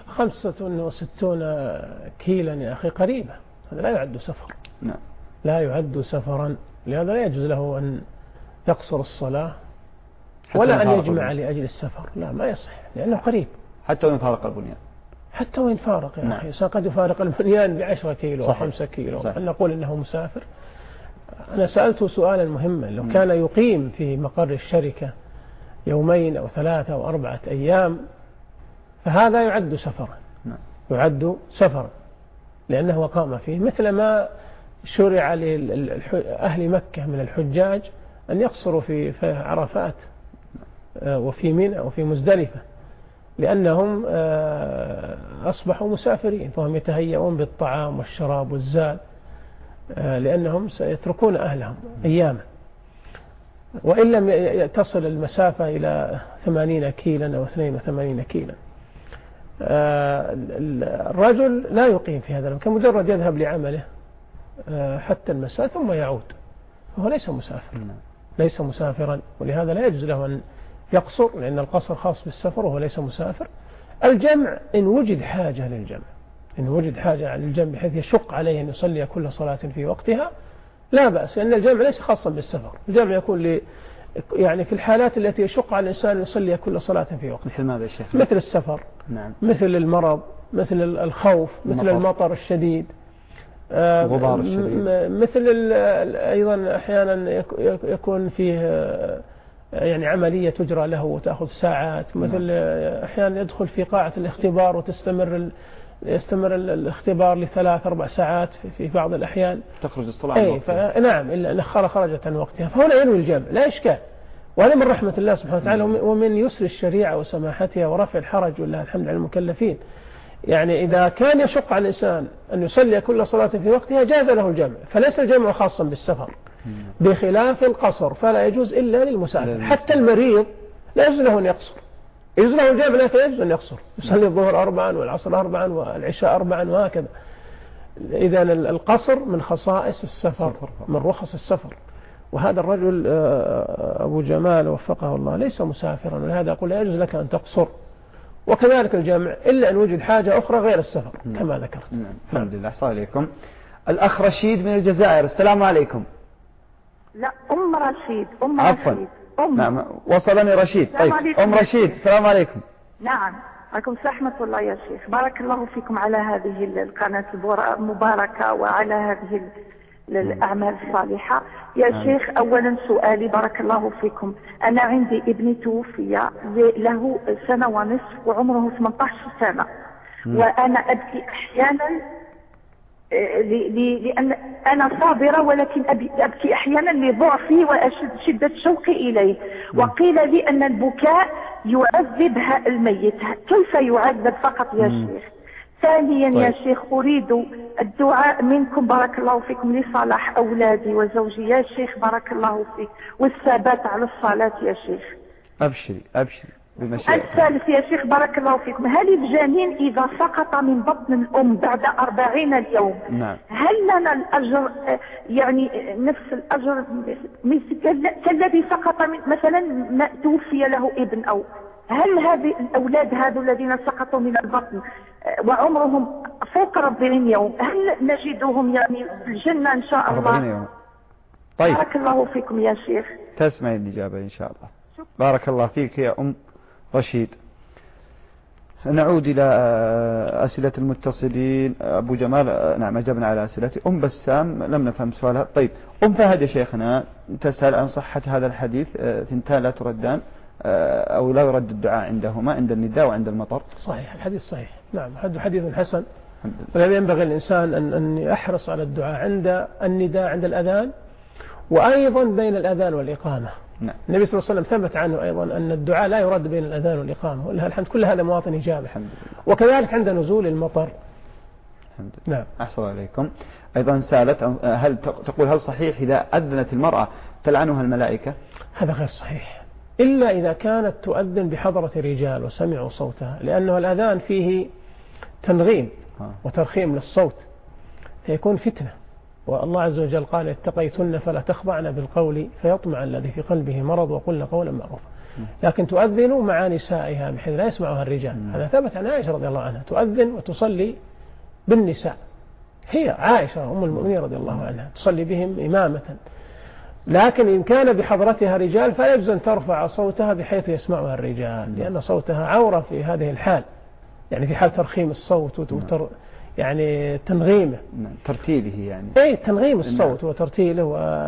Speaker 3: 65 كيلا يا أخي قريبة، هذا لا يعد سفر.
Speaker 2: نعم.
Speaker 3: لا يعد سفرا، لهذا لا يجوز له أن يقصر الصلاة ولا أن يجمع لأجل السفر، لا ما يصح لأنه قريب.
Speaker 2: حتى وإن فارق البنيان. حتى
Speaker 3: وإن فارق يا أخي، قد يفارق البنيان ب10 كيلو أو 5 كيلو، أن نقول إنه مسافر. أنا سألته سؤالا مهما: لو كان يقيم في مقر الشركة 2 أو 3 أو 4 أيام فهذا يعد سفرا. يعد سفرا لأنه قام فيه، مثل ما شرع لأهل مكة من الحجاج أن يقصروا في عرفات وفي منى وفي مزدلفة، لأنهم أصبحوا مسافرين، فهم يتهيئون بالطعام والشراب والزاد، لأنهم سيتركون أهلهم أياما. وإن لم تصل المسافة إلى 80 كيلا أو 82 كيلا، الرجل لا يقيم في هذا المكان، مجرد يذهب لعمله حتى المساء ثم يعود، فهو ليس مسافر، ليس مسافرا، ولهذا لا يجوز له أن يقصر، لأن القصر خاص بالسفر وهو ليس مسافر. الجمع إن وجد حاجة للجمع، إن وجد حاجة للجمع بحيث يشق عليه أن يصلي كل صلاة في وقتها لا بأس، لأن الجمع ليس خاصا بالسفر، الجمع يكون يعني في الحالات التي يشق على الإنسان أن يصلي كل صلاة في وقتها.
Speaker 2: مثل ماذا يا شيخ؟
Speaker 3: مثل السفر،
Speaker 2: نعم. مثل
Speaker 3: المرض، مثل الخوف، مثل المطر الشديد،
Speaker 2: غبار الشديد،
Speaker 3: مثل أيضا أحيانا يكون فيه يعني عملية تجرى له وتأخذ ساعات، مثل أحيانا يدخل في قاعة الاختبار يستمر الاختبار ل3-4 ساعات في بعض الأحيان،
Speaker 2: تخرج الصلاة عن وقتها.
Speaker 3: نعم، إلا أن خرجت عن وقتها، فهنا ينوي الجمع لا إشكال، وهذا من رحمة الله سبحانه وتعالى ومن يسر الشريعة وسماحتها ورفع الحرج والله الحمد على المكلفين. يعني إذا كان يشق على الإنسان أن يصلي كل صلاة في وقتها جاز له الجمع، فليس الجمع خاصا بالسفر، بخلاف القصر فلا يجوز إلا للمسافر. حتى المريض لا يجوز له أن يقصر، يجوز له الجمع لكن لا يجوز أن يقصر، يصلي الظهر 4 والعصر 4 والعشاء 4 وهكذا. إذا القصر من خصائص السفر، من رخص السفر، وهذا الرجل أبو جمال وفقه الله ليس مسافرا، ولهذا أقول لا يجوز لك أن تقصر. وكذلك الجمع إلا أن وجد حاجة أخرى غير السفر كما ذكرت.
Speaker 2: الحمد لله. أحسن عليكم. الأخ رشيد من الجزائر، السلام عليكم.
Speaker 9: لا، رشيد.
Speaker 2: عفوا. نعم وصلني رشيد. طيب رشيد، السلام عليكم.
Speaker 9: نعم عليكم ورحمة الله يا شيخ، بارك الله فيكم على هذه القناة المباركة وعلى هذه الأعمال الصالحة يا شيخ. أولا سؤالي بارك الله فيكم، أنا عندي ابني توفي له 1.5 سنة وعمره 18 سنة، وأنا أبكي أحيانا لأن أنا صابرة، ولكن أبكي أحيانا لضعفي وشدة شوقي إليه، وقيل لي أن البكاء يعذب الميت، كيف يعذب فقط يا شيخ؟ ثانيا يا شيخ أريد الدعاء منكم بارك الله فيكم لصلاح أولادي وزوجي يا شيخ بارك الله فيك، والثبات على الصلاة يا شيخ.
Speaker 2: أبشري
Speaker 9: الثالث يا شيخ بارك الله فيكم، هل الجنين إذا سقط من بطن الأم بعد 40 يوم
Speaker 2: نعم.
Speaker 9: هل لنا الأجر يعني نفس الأجر كالذي سقط مثلا ما توفي له ابن؟ أو هل هذه الأولاد هذو الذين سقطوا من البطن وعمرهم فوق 40 يوم هل نجدهم يعني في الجنة إن شاء الله؟
Speaker 2: 40 يوم. طيب
Speaker 9: بارك الله فيكم يا شيخ.
Speaker 2: تسمعي الإجابة إن شاء الله. بارك الله فيك يا أم رشيد. نعود إلى أسئلة المتصلين. أبو جمال نعم أجبنا على أسئلتي. أم بسام لم نفهم سؤالها. طيب أم فهد يا شيخنا تسأل عن صحة هذا الحديث، ثنتان لا تردان، أو لا يرد الدعاء عندهما عند النداء وعند المطر.
Speaker 3: صحيح، الحديث صحيح، نعم حديث حسن، ولهذا ينبغي الإنسان أن يحرص على الدعاء عند النداء عند الأذان، وأيضا بين الأذان والإقامة.
Speaker 2: نعم.
Speaker 3: النبي صلى الله عليه وسلم ثبت عنه أيضا أن الدعاء لا يرد بين الأذان والإقامة، ولها الحمد كل هذا مواطن إجابة. وكذلك عند نزول المطر.
Speaker 2: الحمد لله.
Speaker 3: نعم.
Speaker 2: أحسن عليكم. أيضا سألت هل صحيح إذا أذنت المرأة تلعنها الملائكة؟
Speaker 3: هذا غير صحيح، إلا إذا كانت تؤذن بحضرة رجال وسمعوا صوتها، لأنه الأذان فيه تنغيم وترخيم للصوت فيكون فتنة، والله عز وجل قال اتقيتن فلا تخضعن بالقول فيطمع الذي في قلبه مرض وقلن قولا معروفا. لكن تؤذن مع نسائها بحيث لا يسمعها الرجال. هذا ثبت عن عائشة رضي الله عنها، تؤذن وتصلي بالنساء، هي عائشة أم المؤمنين رضي الله عنها تصلي بهم إمامة. لكن إن كان بحضرتها رجال فلا يجوز أن ترفع صوتها بحيث يسمعها الرجال، لأن صوتها عورة في هذه الحال، يعني في حال ترخيم الصوت يعني تنغيمه،
Speaker 2: ترتيله يعني
Speaker 3: أي تنغيم الصوت وترتيله،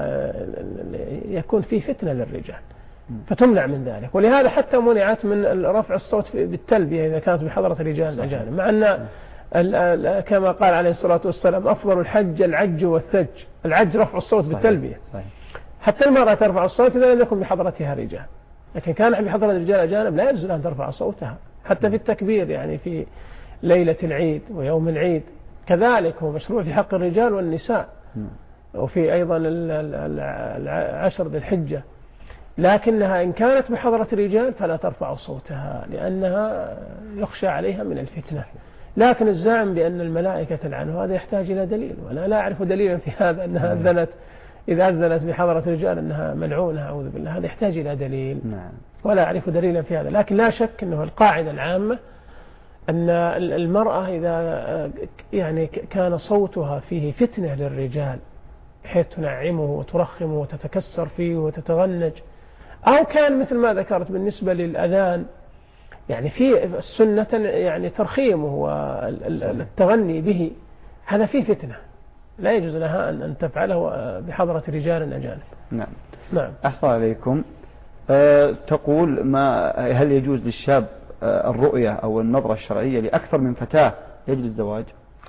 Speaker 3: ويكون فيه فتنة للرجال فتمنع من ذلك. ولهذا حتى منعت من رفع الصوت بالتلبية إذا كانت بحضرة الرجال الأجانب، مع أن كما قال عليه الصلاة والسلام أفضل الحج العج والثج. العج رفع الصوت بالتلبية، حتى المرأة ترفع الصوت إذا لم يكن بحضرتها رجال، لكن كان بحضرة الرجال أجانب لا يجوز أن ترفع صوتها حتى في التكبير، يعني في ليلة العيد ويوم العيد كذلك هو مشروع في حق الرجال والنساء، وفي أيضا العشر ذي الحجة، لكنها إن كانت بحضرة الرجال فلا ترفع صوتها لأنها يخشى عليها من الفتنة. لكن الزعم بأن الملائكة تلعنه هذا يحتاج إلى دليل، وأنا لا أعرف دليلا في هذا أنها أذنت إذا أذنت بحضرة الرجال أنها ملعونة أعوذ بالله، هذا يحتاج إلى دليل، ولا أعرف دليلا في هذا. لكن لا شك أنه القاعدة العامة أن المرأة إذا يعني كان صوتها فيه فتنة للرجال بحيث تنعمه وترخمه وتتكسر فيه وتتغنج، أو كان مثل ما ذكرت بالنسبة للأذان يعني في السنة يعني ترخيمه والتغني به، هذا فيه فتنة لا يجوز لها أن تفعله بحضرة رجال أجانب.
Speaker 2: نعم. أحصى عليكم. تقول هل يجوز للشاب الرؤية أو النظرة الشرعية لأكثر من فتاة يجري الزواج؟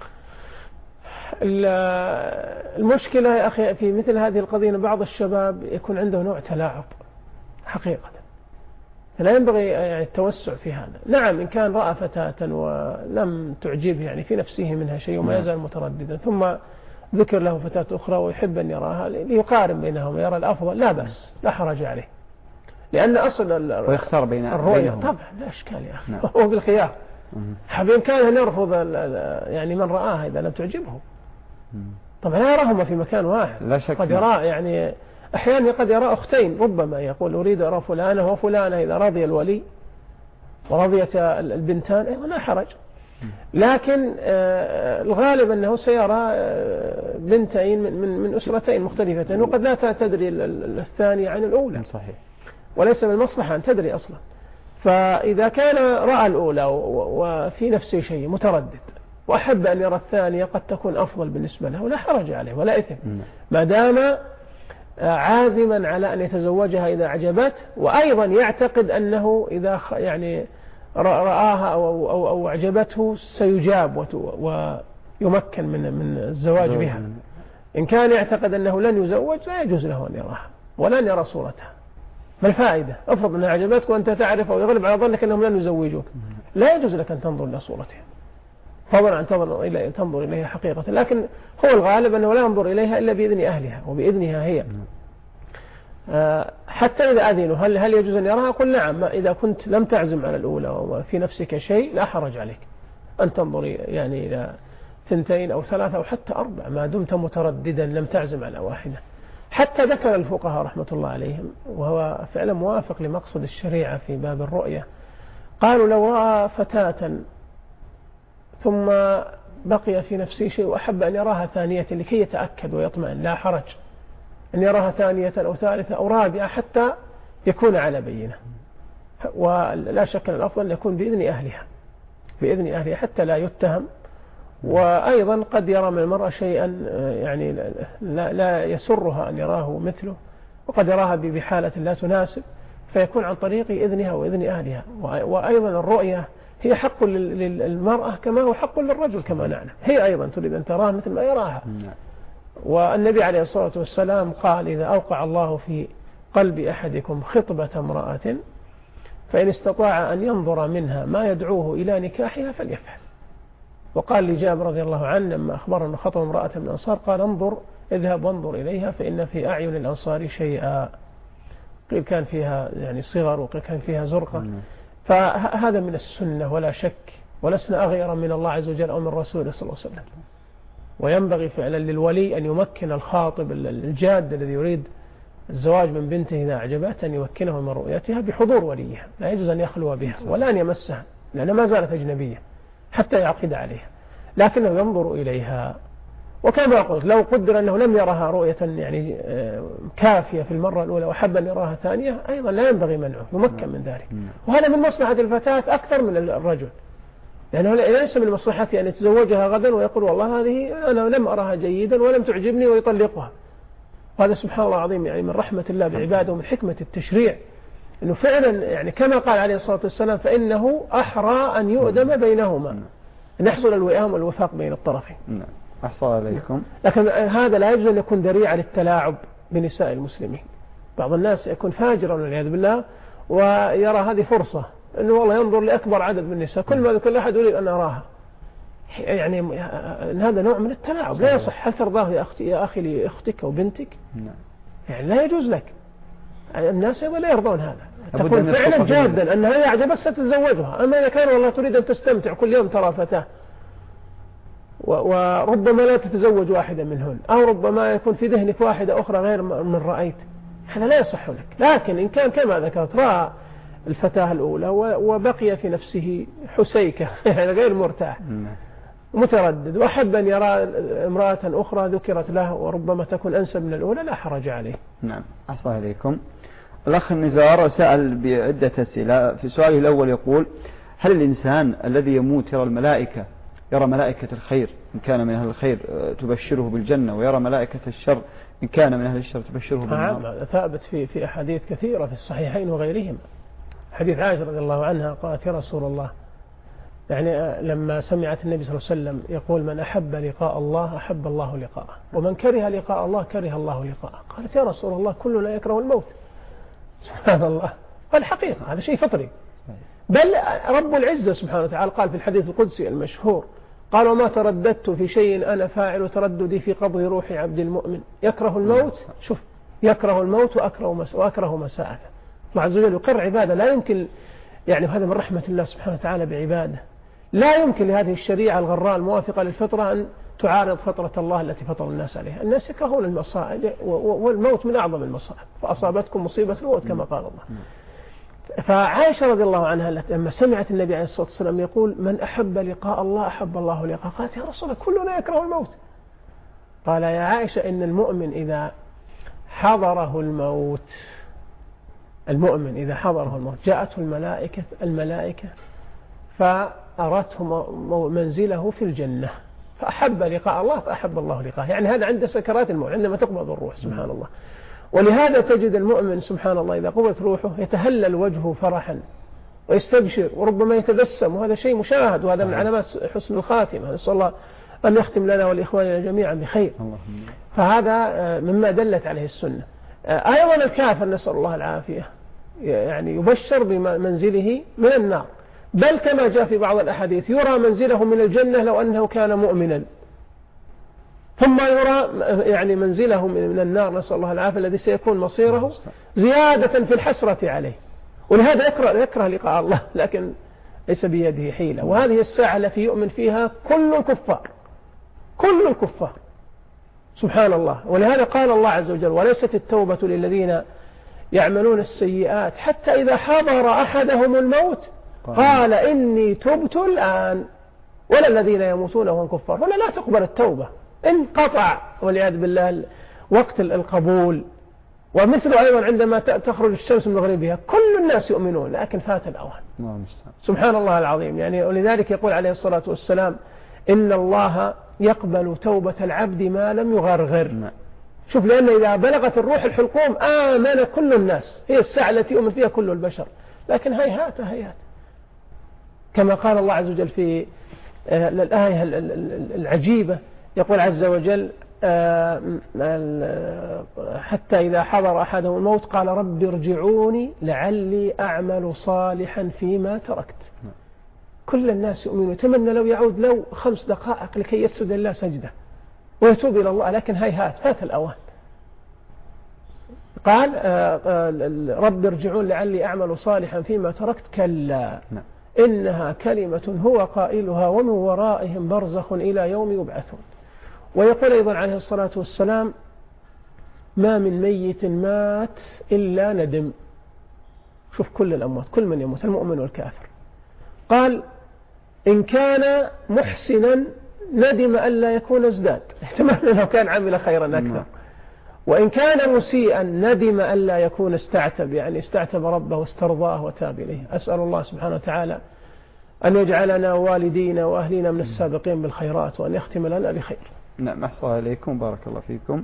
Speaker 3: المشكلة يا أخي في مثل هذه القضية أن بعض الشباب يكون عنده نوع تلاعب حقيقة، لا ينبغي يعني التوسع في هذا. نعم إن كان رأى فتاة ولم تعجبه يعني في نفسه منها شيء وما يزال مترددا، ثم ذكر له فتاة أخرى ويحب أن يراها ليقارن بينهم ويرى الأفضل، لا بأس لا حرج عليه، لأن أصل
Speaker 2: ويختار
Speaker 3: الرؤية طبعا لا إشكال يا أخي هو بالخيار. بإمكانه أن يرفض يعني من رآها إذا لم تعجبه، طبعا لا يراهما في مكان واحد،
Speaker 2: لا شك
Speaker 3: قد يرى يعني أحيانا قد يرى أختين، ربما يقول أريد أرى فلانة وفلانة، إذا رضي الولي ورضيت البنتان أيضا لا حرج. لكن الغالب أنه سيرى بنتين من أسرتين مختلفتين، وقد لا تدري الثانية عن الأولى،
Speaker 2: صحيح،
Speaker 3: وليس من المصلحة أن تدري أصلا. فإذا كان رأى الأولى وفي نفسه شيء متردد وأحب أن يرى الثانية قد تكون أفضل بالنسبة له، لا حرج عليه ولا إثم ما دام عازما على أن يتزوجها إذا أعجبته، وأيضا يعتقد أنه إذا يعني رآها أو أعجبته سيجاب ويمكن من الزواج بها. إن كان يعتقد أنه لن يزوج لا يجوز له أن يراها ولا أن يرى صورتها. ما الفائدة؟ افرض أنها أعجبتك وأنت تعرف أو يغلب على ظنك أنهم لن يزوجوك، لا يجوز لك أن تنظر إلى صورتها فضلا عن تنظر إليها حقيقة. لكن هو الغالب أنه لا ينظر إليها إلا بإذن أهلها وبإذنها هي. حتى إذا أذنوا هل يجوز أن يراها؟ قل نعم، إذا كنت لم تعزم على الأولى وفي نفسك شيء لا حرج عليك أن تنظر يعني إلى 2 أو 3 أو حتى 4 ما دمت مترددا لم تعزم على واحدة. حتى ذكر الفقهاء رحمة الله عليهم وهو فعلا موافق لمقصد الشريعة في باب الرؤية، قالوا لو رأى فتاة ثم بقي في نفسه شيء وأحب أن يراها ثانية لكي يتأكد ويطمئن لا حرج أن يراها ثانية أو ثالثة أو رابعة حتى يكون على بينة، ولا شك أن الأفضل يكون بإذن أهلها حتى لا يتهم. وأيضا قد يرى من المرأة شيئا يعني لا يسرها أن يراه مثله، وقد يراها بحالة لا تناسب، فيكون عن طريق إذنها وإذن أهلها. وأيضا الرؤية هي حق للمرأة كما هو حق للرجل كما نعلم، هي أيضا تريد أن تراها مثل ما يراها. والنبي عليه الصلاة والسلام قال إذا أوقع الله في قلب أحدكم خطبة امرأة فإن استطاع أن ينظر منها ما يدعوه إلى نكاحها فليفعل. وقال لجابر رضي الله عنه لما أخبر أنه خطب امرأة من الأنصار قال اذهب وانظر إليها فإن في أعين الأنصار شيئا، قيل كان فيها يعني صغر وقيل كان فيها زرقة. فهذا من السنة ولا شك، ولسنا أغير من الله عز وجل أو من رسوله صلى الله عليه وسلم. وينبغي فعلا للولي أن يمكن الخاطب الجاد الذي يريد الزواج من بنته إذا أعجبته أن يمكنه من رؤيتها بحضور وليها، لا يجوز أن يخلو بها ولا أن يمسها لأنها ما زالت أجنبية حتى يعقد عليها، لكنه ينظر إليها. وكما قلت لو قدر أنه لم يرها رؤية يعني كافية في المرة الأولى وحب أن يراها ثانية أيضا لا ينبغي منعه، يمكن من ذلك. وهذا من مصلحة الفتاة أكثر من الرجل، لأنه ليس من مصلحته أن يتزوجها غدا ويقول والله هذه أنا لم أراها جيدا ولم تعجبني ويطلقها. وهذا سبحان الله العظيم يعني من رحمة الله بعباده ومن حكمة التشريع، أنه فعلا يعني كما قال عليه الصلاة والسلام فإنه أحرى أن يؤدم بينهما، أن يحصل الوئام والوفاق بين الطرفين.
Speaker 2: أحصى عليكم.
Speaker 3: لكن هذا لا يجوز أن يكون ذريعة للتلاعب بنساء المسلمين. بعض الناس يكون فاجرا والعياذ بالله ويرى هذه فرصة أنه والله ينظر لأكبر عدد من النساء، كل ما ذكر أحد يريد أن أراها. يعني هذا نوع من التلاعب لا يصح. هل ترضاه يا أخي لأختك أو بنتك؟ يعني لا يجوز لك. الناس لا يرضون هذا. تكون فعلا جادا أن هذا أعجبك ستتزوجها. أما إذا كان والله تريد أن تستمتع كل يوم ترى فتاة وربما لا تتزوج واحدة منهن، أو ربما يكون في ذهنك واحدة أخرى غير من رأيت، هذا لا يصح لك. لكن إن كان كما ذكرت رأى الفتاة الأولى وبقي في نفسه حسيكة غير مرتاح متردد وأحب أن يرى امرأة أخرى ذكرت له وربما تكون أنسب من الأولى، لا حرج عليه.
Speaker 2: نعم. أحسن عليكم. الأخ النزار سأل بعدة أسئلة. في سؤاله الأول يقول: هل الإنسان الذي يموت يرى ملائكة الخير إن كان من أهل الخير تبشره بالجنة، ويرى ملائكة الشر إن كان من أهل الشر تبشره بالنار؟
Speaker 3: نعم، ثابت في أحاديث كثيرة في الصحيحين وغيرهما. حديث عائشة رضي الله عنها قالت: يا رسول الله، يعني لما سمعت النبي صلى الله عليه وسلم يقول: من أحب لقاء الله أحب الله لقاءه، ومن كره لقاء الله كره الله لقاءه. قالت: يا رسول الله، كلنا يكره الموت. سبحان الله. والحقيقة هذا شيء فطري. بل رب العزة سبحانه وتعالى قال في الحديث القدسي المشهور: قال: وما ترددت في شيء أنا فاعل ترددي في قبض روح عبد المؤمن يكره الموت. شوف، يكره الموت وأكره مساءته. الله عز وجل يقر عبادة. لا يمكن، يعني هذا من رحمة الله سبحانه وتعالى بعباده، لا يمكن لهذه الشريعة الغراء الموافقة للفطرة أن تعارض فطرة الله التي فطر الناس عليها. الناس يكرهون المصائب، والموت من أعظم المصائب، فأصابتكم مصيبة الموت كما قال الله. فعائشة رضي الله عنها لما سمعت النبي عليه الصلاة والسلام يقول: من أحب لقاء الله أحب الله لقاءه، قالت: يا رسول الله، كلنا يكره الموت. قال: يا عائشة، إن المؤمن إذا حضره الموت جاءته الملائكة فأرته منزله في الجنة، فأحب لقاء الله فأحب الله لقاءه. يعني هذا عند سكرات الموت، عندما تقبض الروح. سبحان الله. ولهذا تجد المؤمن سبحان الله إذا قبضت روحه يتهلل وجهه فرحا ويستبشر وربما يتبسم، وهذا شيء مشاهد، وهذا من علامات حسن الخاتمة. نسأل الله أن يختم لنا ولإخواننا جميعا بخير. فهذا مما دلت عليه السنة. أيضا الكافر نسأل الله العافية يعني يبشر بمنزله من النار، بل كما جاء في بعض الأحاديث يرى منزله من الجنة لو أنه كان مؤمنا، ثم يرى يعني منزله من النار نسأل الله العافية الذي سيكون مصيره زيادة في الحسرة عليه. ولهذا يكره لقاء الله، لكن ليس بيده حيلة. وهذه الساعة التي يؤمن فيها كل الكفار سبحان الله. ولهذا قال الله عز وجل: وليست التوبة للذين يعملون السيئات حتى إذا حضر أحدهم الموت قال إني تبت الآن، ولا الذين يموتون وهم كفار. هنا لا تقبل التوبة، انقطع والعياذ بالله وقت القبول. ومثل أيضا عندما تخرج الشمس من مغربها كل الناس يؤمنون، لكن فات الأوان. سبحان الله العظيم. يعني ولذلك يقول عليه الصلاة والسلام: إن الله يقبل توبة العبد ما لم يغرغر. شوف، لأن إذا بلغت الروح الحلقوم آمن كل الناس، هي الساعة التي يؤمن فيها كل البشر. لكن هيهات كما قال الله عز وجل في الآية العجيبة، يقول عز وجل: حتى إذا حضر أحدهم الموت قال رب ارجعوني لعلي أعمل صالحا فيما تركت. كل الناس يؤمنون، يتمنى لو يعود لو 5 دقائق لكي يسجد لله سجدة ويتوب إلى الله، لكن هيهات فات الأوان. قال رب ارجعون لعلي أعمل صالحا فيما تركت كلا إنها كلمة هو قائلها ومن ورائهم برزخ إلى يوم يبعثون. ويقول أيضا عليه الصلاة والسلام: ما من ميت مات إلا ندم. شوف، كل الأموات، كل من يموت، المؤمن والكافر. قال: إن كان محسنا ندم ألا يكون ازداد، احتمال لو كان عمل خيرا أكثر. وإن كان مسيئا ندم ألا يكون استعتب، يعني استعتب ربه واسترضاه وتاب إليه. أسأل الله سبحانه وتعالى أن يجعلنا والدينا وأهلنا من السابقين بالخيرات، وأن يختم لنا بخير.
Speaker 2: نعم، أحسن عليكم، بارك الله فيكم.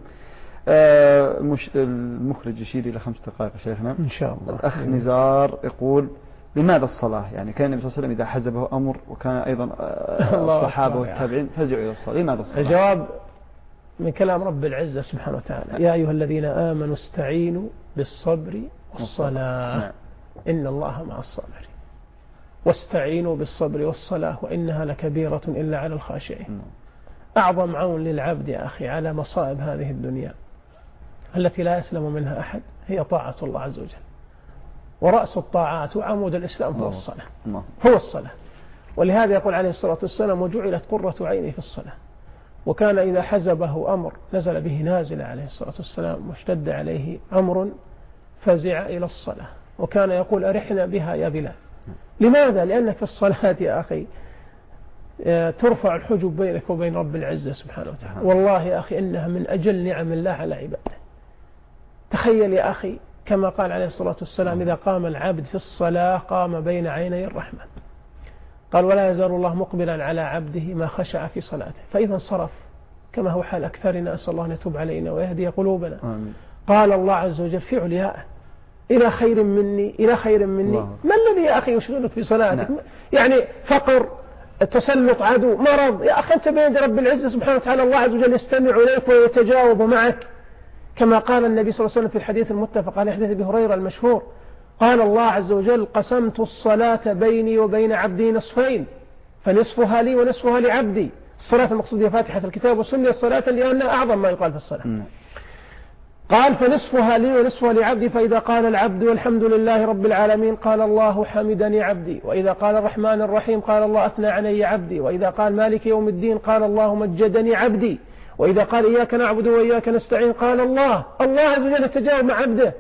Speaker 2: المخرج يشير إلى 5 دقائق شيخنا
Speaker 3: إن شاء الله.
Speaker 2: الأخ نزار يقول: لماذا الصلاة؟ يعني كان النبي صلى الله عليه وسلم إذا حزبه أمر، وكان أيضا الصحابة والتابعين فزعوا إلى الصلاة، لماذا الصلاة؟
Speaker 3: الجواب: من كلام رب العزة سبحانه وتعالى: يا أيها الذين آمنوا استعينوا بالصبر والصلاة إن الله مع الصابرين. واستعينوا بالصبر والصلاة وإنها لكبيرة إلا على الخاشعين. أعظم عون للعبد يا أخي على مصائب هذه الدنيا التي لا يسلم منها أحد هي طاعة الله عز وجل. ورأس الطاعات وعمود الإسلام هو الصلاة، هو الصلاة. ولهذا يقول عليه الصلاة والسلام: وجعلت قرة عيني في الصلاة. وكان إذا حزبه أمر نزل به نازل عليه الصلاة والسلام واشتد عليه أمر فزع إلى الصلاة، وكان يقول: أرحنا بها يا بلال. لماذا؟ لأنك في الصلاة يا أخي ترفع الحجب بينك وبين رب العزة سبحانه وتعالى. والله يا أخي إنها من أجل نعم الله على عباده. تخيل يا أخي كما قال عليه الصلاة والسلام: إذا قام العبد في الصلاة قام بين عيني الرحمن. قال: ولا يزال الله مقبلا على عبده ما خشع في صلاته. فإذا انصرف كما هو حال أكثرنا، أسأل الله أن يتوب علينا ويهدي قلوبنا. قال الله عز وجل في علياء: إلى خير مني، إلى خير مني. ما الذي يا أخي يشغلك في صلاتك؟ يعني فقر، تسلط عدو، مرض، يا أخي أنت بين رب العزة سبحانه وتعالى. الله عز وجل يستمع إليك ويتجاوب معك، كما قال النبي صلى الله عليه وسلم في الحديث المتفق عليه حديث أبي هريرة المشهور: قال الله عز وجل: قسمت الصلاة بيني وبين عبدي نصفين، فنصفها لي ونصفها لعبدي. الصلاة المقصود هي فاتحة الكتاب وسمي الصلاة لأنها أعظم ما يقال في الصلاة. قال: فنصفها لي ونصفها لعبدي، فإذا قال العبد والحمد لله رب العالمين قال الله حمدني عبدي، وإذا قال الرحمن الرحيم قال الله أثنى علي عبدي، وإذا قال مالك يوم الدين قال الله مجدني عبدي، وإذا قال إياك نعبد وإياك نستعين قال الله عز وجل يتجاوب مع عبده.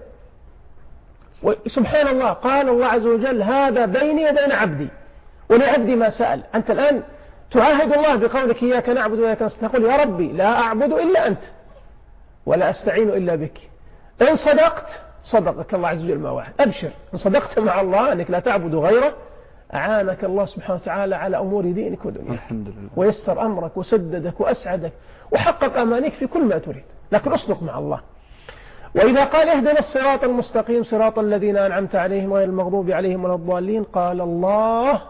Speaker 3: سبحان الله، قال الله عز وجل: هذا بيني وبين عبدي ولعبدي ما سأل. أنت الآن تعاهد الله بقولك إياك نعبد وإياك نستعين، تقول: يا ربي لا أعبد إلا أنت ولا أستعين إلا بك. إن صدقت صدقك الله عز وجل ما واحد. أبشر، إن صدقت مع الله أنك لا تعبد غيره أعانك الله سبحانه وتعالى على أمور دينك ودنياك، الحمد لله، ويسر أمرك وسددك وأسعدك وحقق أمانيك في كل ما تريد. لكن أصدق مع الله. وإذا قال: اهدنا الصراط المستقيم صراط الذين أنعمت عليهم غير المغضوب عليهم ولا الضالين، قال الله: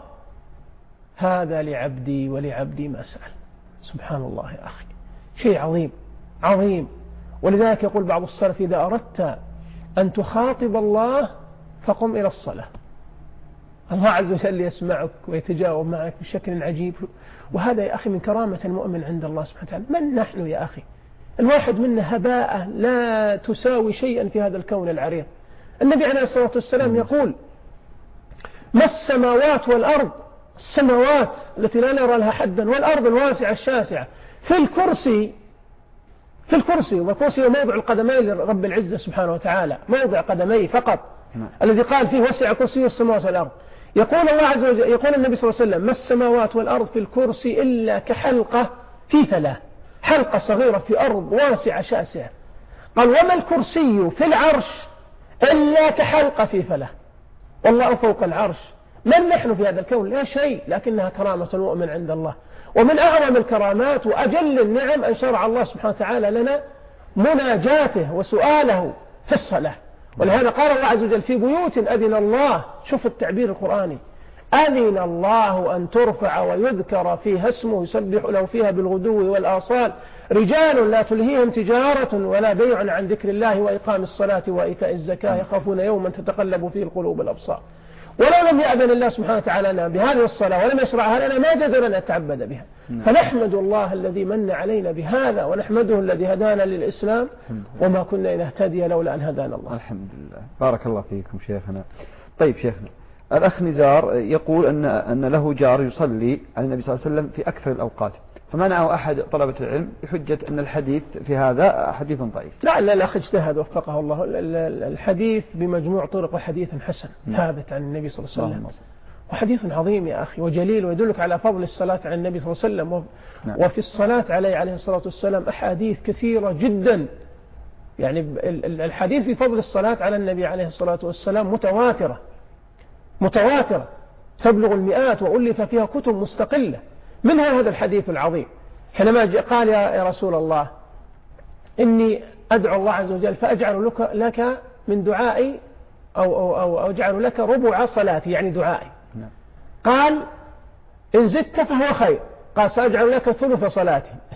Speaker 3: هذا لعبدي ولعبدي ما سأل. سبحان الله يا أخي، شيء عظيم عظيم. ولذلك يقول بعض السلف: إذا أردت أن تخاطب الله فقم إلى الصلاة. الله عز وجل يسمعك ويتجاوب معك بشكل عجيب. وهذا يا أخي من كرامة المؤمن عند الله سبحانه وتعالى. من نحن يا أخي؟ الواحد منا هباء لا تساوي شيئا في هذا الكون العريض. النبي عليه الصلاة والسلام يقول: ما السماوات والأرض، السماوات التي لا نرى لها حدا والأرض الواسعة الشاسعة في الكرسي، والكرسي هو موضع القدمين لرب العزة سبحانه وتعالى، موضع قدميه فقط، الذي قال فيه: وسع كرسي السماوات والأرض. يقول الله عز وجل، يقول النبي صلى الله عليه وسلم: ما السماوات والأرض في الكرسي إلا كحلقة في فلاة، حلقة صغيرة في أرض واسعة شاسعة. قال: وما الكرسي في العرش إلا كحلقة في فلاة، والله فوق العرش. من نحن في هذا الكون؟ لا شيء، لكنها كرامة المؤمن عند الله. ومن أعظم الكرامات وأجل النعم أن شرع الله سبحانه وتعالى لنا مناجاته وسؤاله في الصلاة. ولهذا قال الله عز وجل: في بيوت أذن الله، شوف التعبير القرآني، أذن الله أن ترفع ويذكر فيها اسمه يسبح له فيها بالغدو والآصال رجال لا تلهيهم تجارة ولا بيع عن ذكر الله وإقام الصلاة وإيتاء الزكاة يخافون يوما تتقلب فيه القلوب والأبصار. ولو لم يأذن الله سبحانه وتعالى لنا بهذه الصلاة ولم يشرعها لنا ما جاز لنا نتعبد بها. فنحمد الله الذي من علينا بهذا، ونحمده الذي هدانا للإسلام، وما كنا لنهتدي لولا أن هدانا الله.
Speaker 2: الحمد لله. بارك الله فيكم شيخنا. طيب شيخنا، الأخ نزار يقول أن له جار يصلي على النبي صلى الله عليه وسلم في أكثر الأوقات، فمنعه أحد طلبة العلم بحجة أن الحديث في هذا حديث ضعيف.
Speaker 3: لا الأخ اجتهد وفقه الله. الحديث بمجموع طرق حديث حسن ثابت عن النبي صلى الله عليه وسلم، وحديث عظيم يا أخي وجليل، ويدلك على فضل الصلاة على النبي صلى الله عليه وسلم. وفي الصلاة عليه الصلاة والسلام أحاديث كثيرة جدا. يعني الحديث في فضل الصلاة على النبي عليه الصلاة والسلام متواترة تبلغ المئات، وألف فيها كتب مستقلة، منها هذا الحديث العظيم حينما قال: يا رسول الله إني أدعو الله عز وجل فأجعل لك من دعائي أو أجعل لك ربع صلاتي، يعني دعائي. قال: إن زدت فهو خير. قال: سأجعل لك ثلث صلاتي.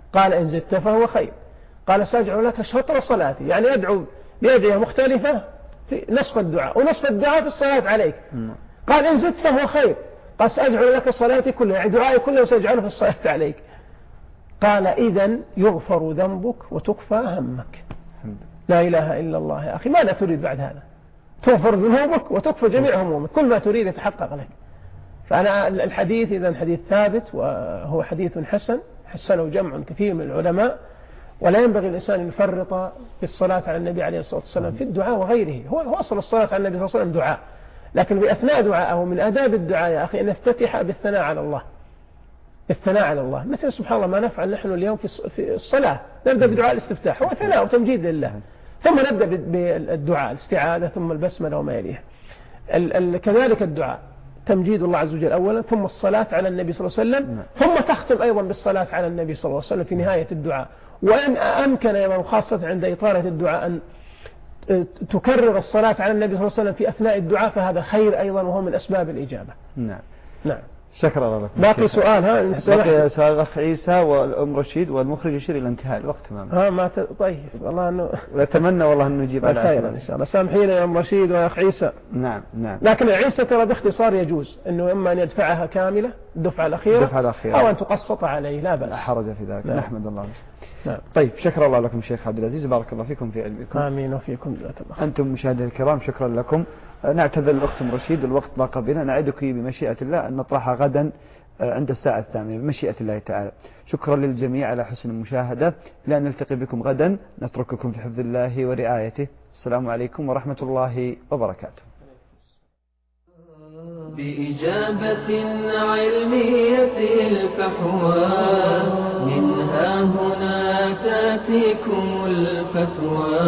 Speaker 3: قال إن زدت فهو خير. قال سأجعل لك شطر صلاتي، يعني يدعو بأدعية مختلفة في نصف الدعاء، ونصف الدعاء في الصلاة عليك. قال إن زدت فهو خير. قال سأجعل لك صلاتي كلها، يعني دعائي كله سأجعله في الصلاة عليك. قال إذن يغفر ذنبك وتكفى همك. لا إله إلا الله. يا أخي ماذا تريد بعد هذا؟ تغفر ذنوبك وتكفى جميع همومك، كل ما تريد يتحقق لك. فأنا الحديث إذن حديث ثابت، وهو حديث حسن حسنه جمع كثير من العلماء. ولا ينبغي الإنسان أن يفرط في الصلاة على النبي عليه الصلاة والسلام في الدعاء وغيره. هو أصل الصلاة على النبي صلى الله عليه وسلم دعاء، لكن بأثناء دعائه من آداب الدعاء يا أخي أن نفتتح بالثناء على الله. الثناء على الله، مثل سبحان الله ما نفعل نحن اليوم في الصلاة، نبدأ بدعاء الاستفتاح، هو ثناء وتمجيد لله، ثم نبدأ بالدعاء الاستعاذة، ثم البسملة وما يليها. كذلك الدعاء تمجيد الله عز وجل أولا، ثم الصلاة على النبي صلى الله عليه وسلم، ثم تختم أيضا بالصلاة على النبي صلى الله عليه وسلم في نهاية الدعاء. وإن أمكن أيضا خاصة عند إطالة الدعاء أن تكرر الصلاة على النبي صلى الله عليه وسلم في أثناء الدعاء، فهذا خير أيضا وهو من أسباب الإجابة.
Speaker 2: نعم.
Speaker 3: نعم.
Speaker 2: شكرا لكم.
Speaker 3: باقي سؤال
Speaker 2: باقي سؤال الأخ عيسى والأم رشيد، والمخرج يشير إلى انتهاء الوقت تماما.
Speaker 3: طيب والله أنه
Speaker 2: أتمنى والله أنه نجيب على
Speaker 3: خير إن شاء الله. سامحينا يا أم رشيد ويا أخ عيسى.
Speaker 2: نعم نعم.
Speaker 3: لكن عيسى ترى باختصار يجوز إنه إما أن يدفعها كاملة الدفعة الأخيرة أو أن تقسط عليه، لا بأس.
Speaker 2: لا حرج في ذلك.
Speaker 3: نعم.
Speaker 2: نحمد الله.
Speaker 3: نعم.
Speaker 2: طيب شكرا الله لكم شيخ عبد العزيز، بارك الله فيكم في علمكم.
Speaker 3: آمين وفيكم ذات الله.
Speaker 2: أنتم مشاهدينا الكرام شكرا لكم. نعتذر الأخت أم رشيد، الوقت ضاق بنا، نعدك بمشيئة الله أن نطرحها غدا عند الساعة 8 بمشيئة الله تعالى. شكرا للجميع على حسن المشاهدة، إلى أن نلتقي بكم غدا، نترككم في حفظ الله ورعايته. السلام عليكم ورحمة الله وبركاته.
Speaker 1: بإجابة علمية الفحوى منها هنا تأتيكم الفتوى،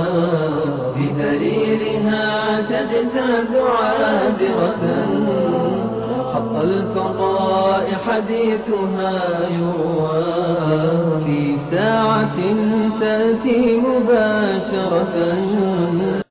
Speaker 1: بدليلها تجتاز عابرة، خط الفضاء حديثها يروى، في ساعة تأتي مباشرة.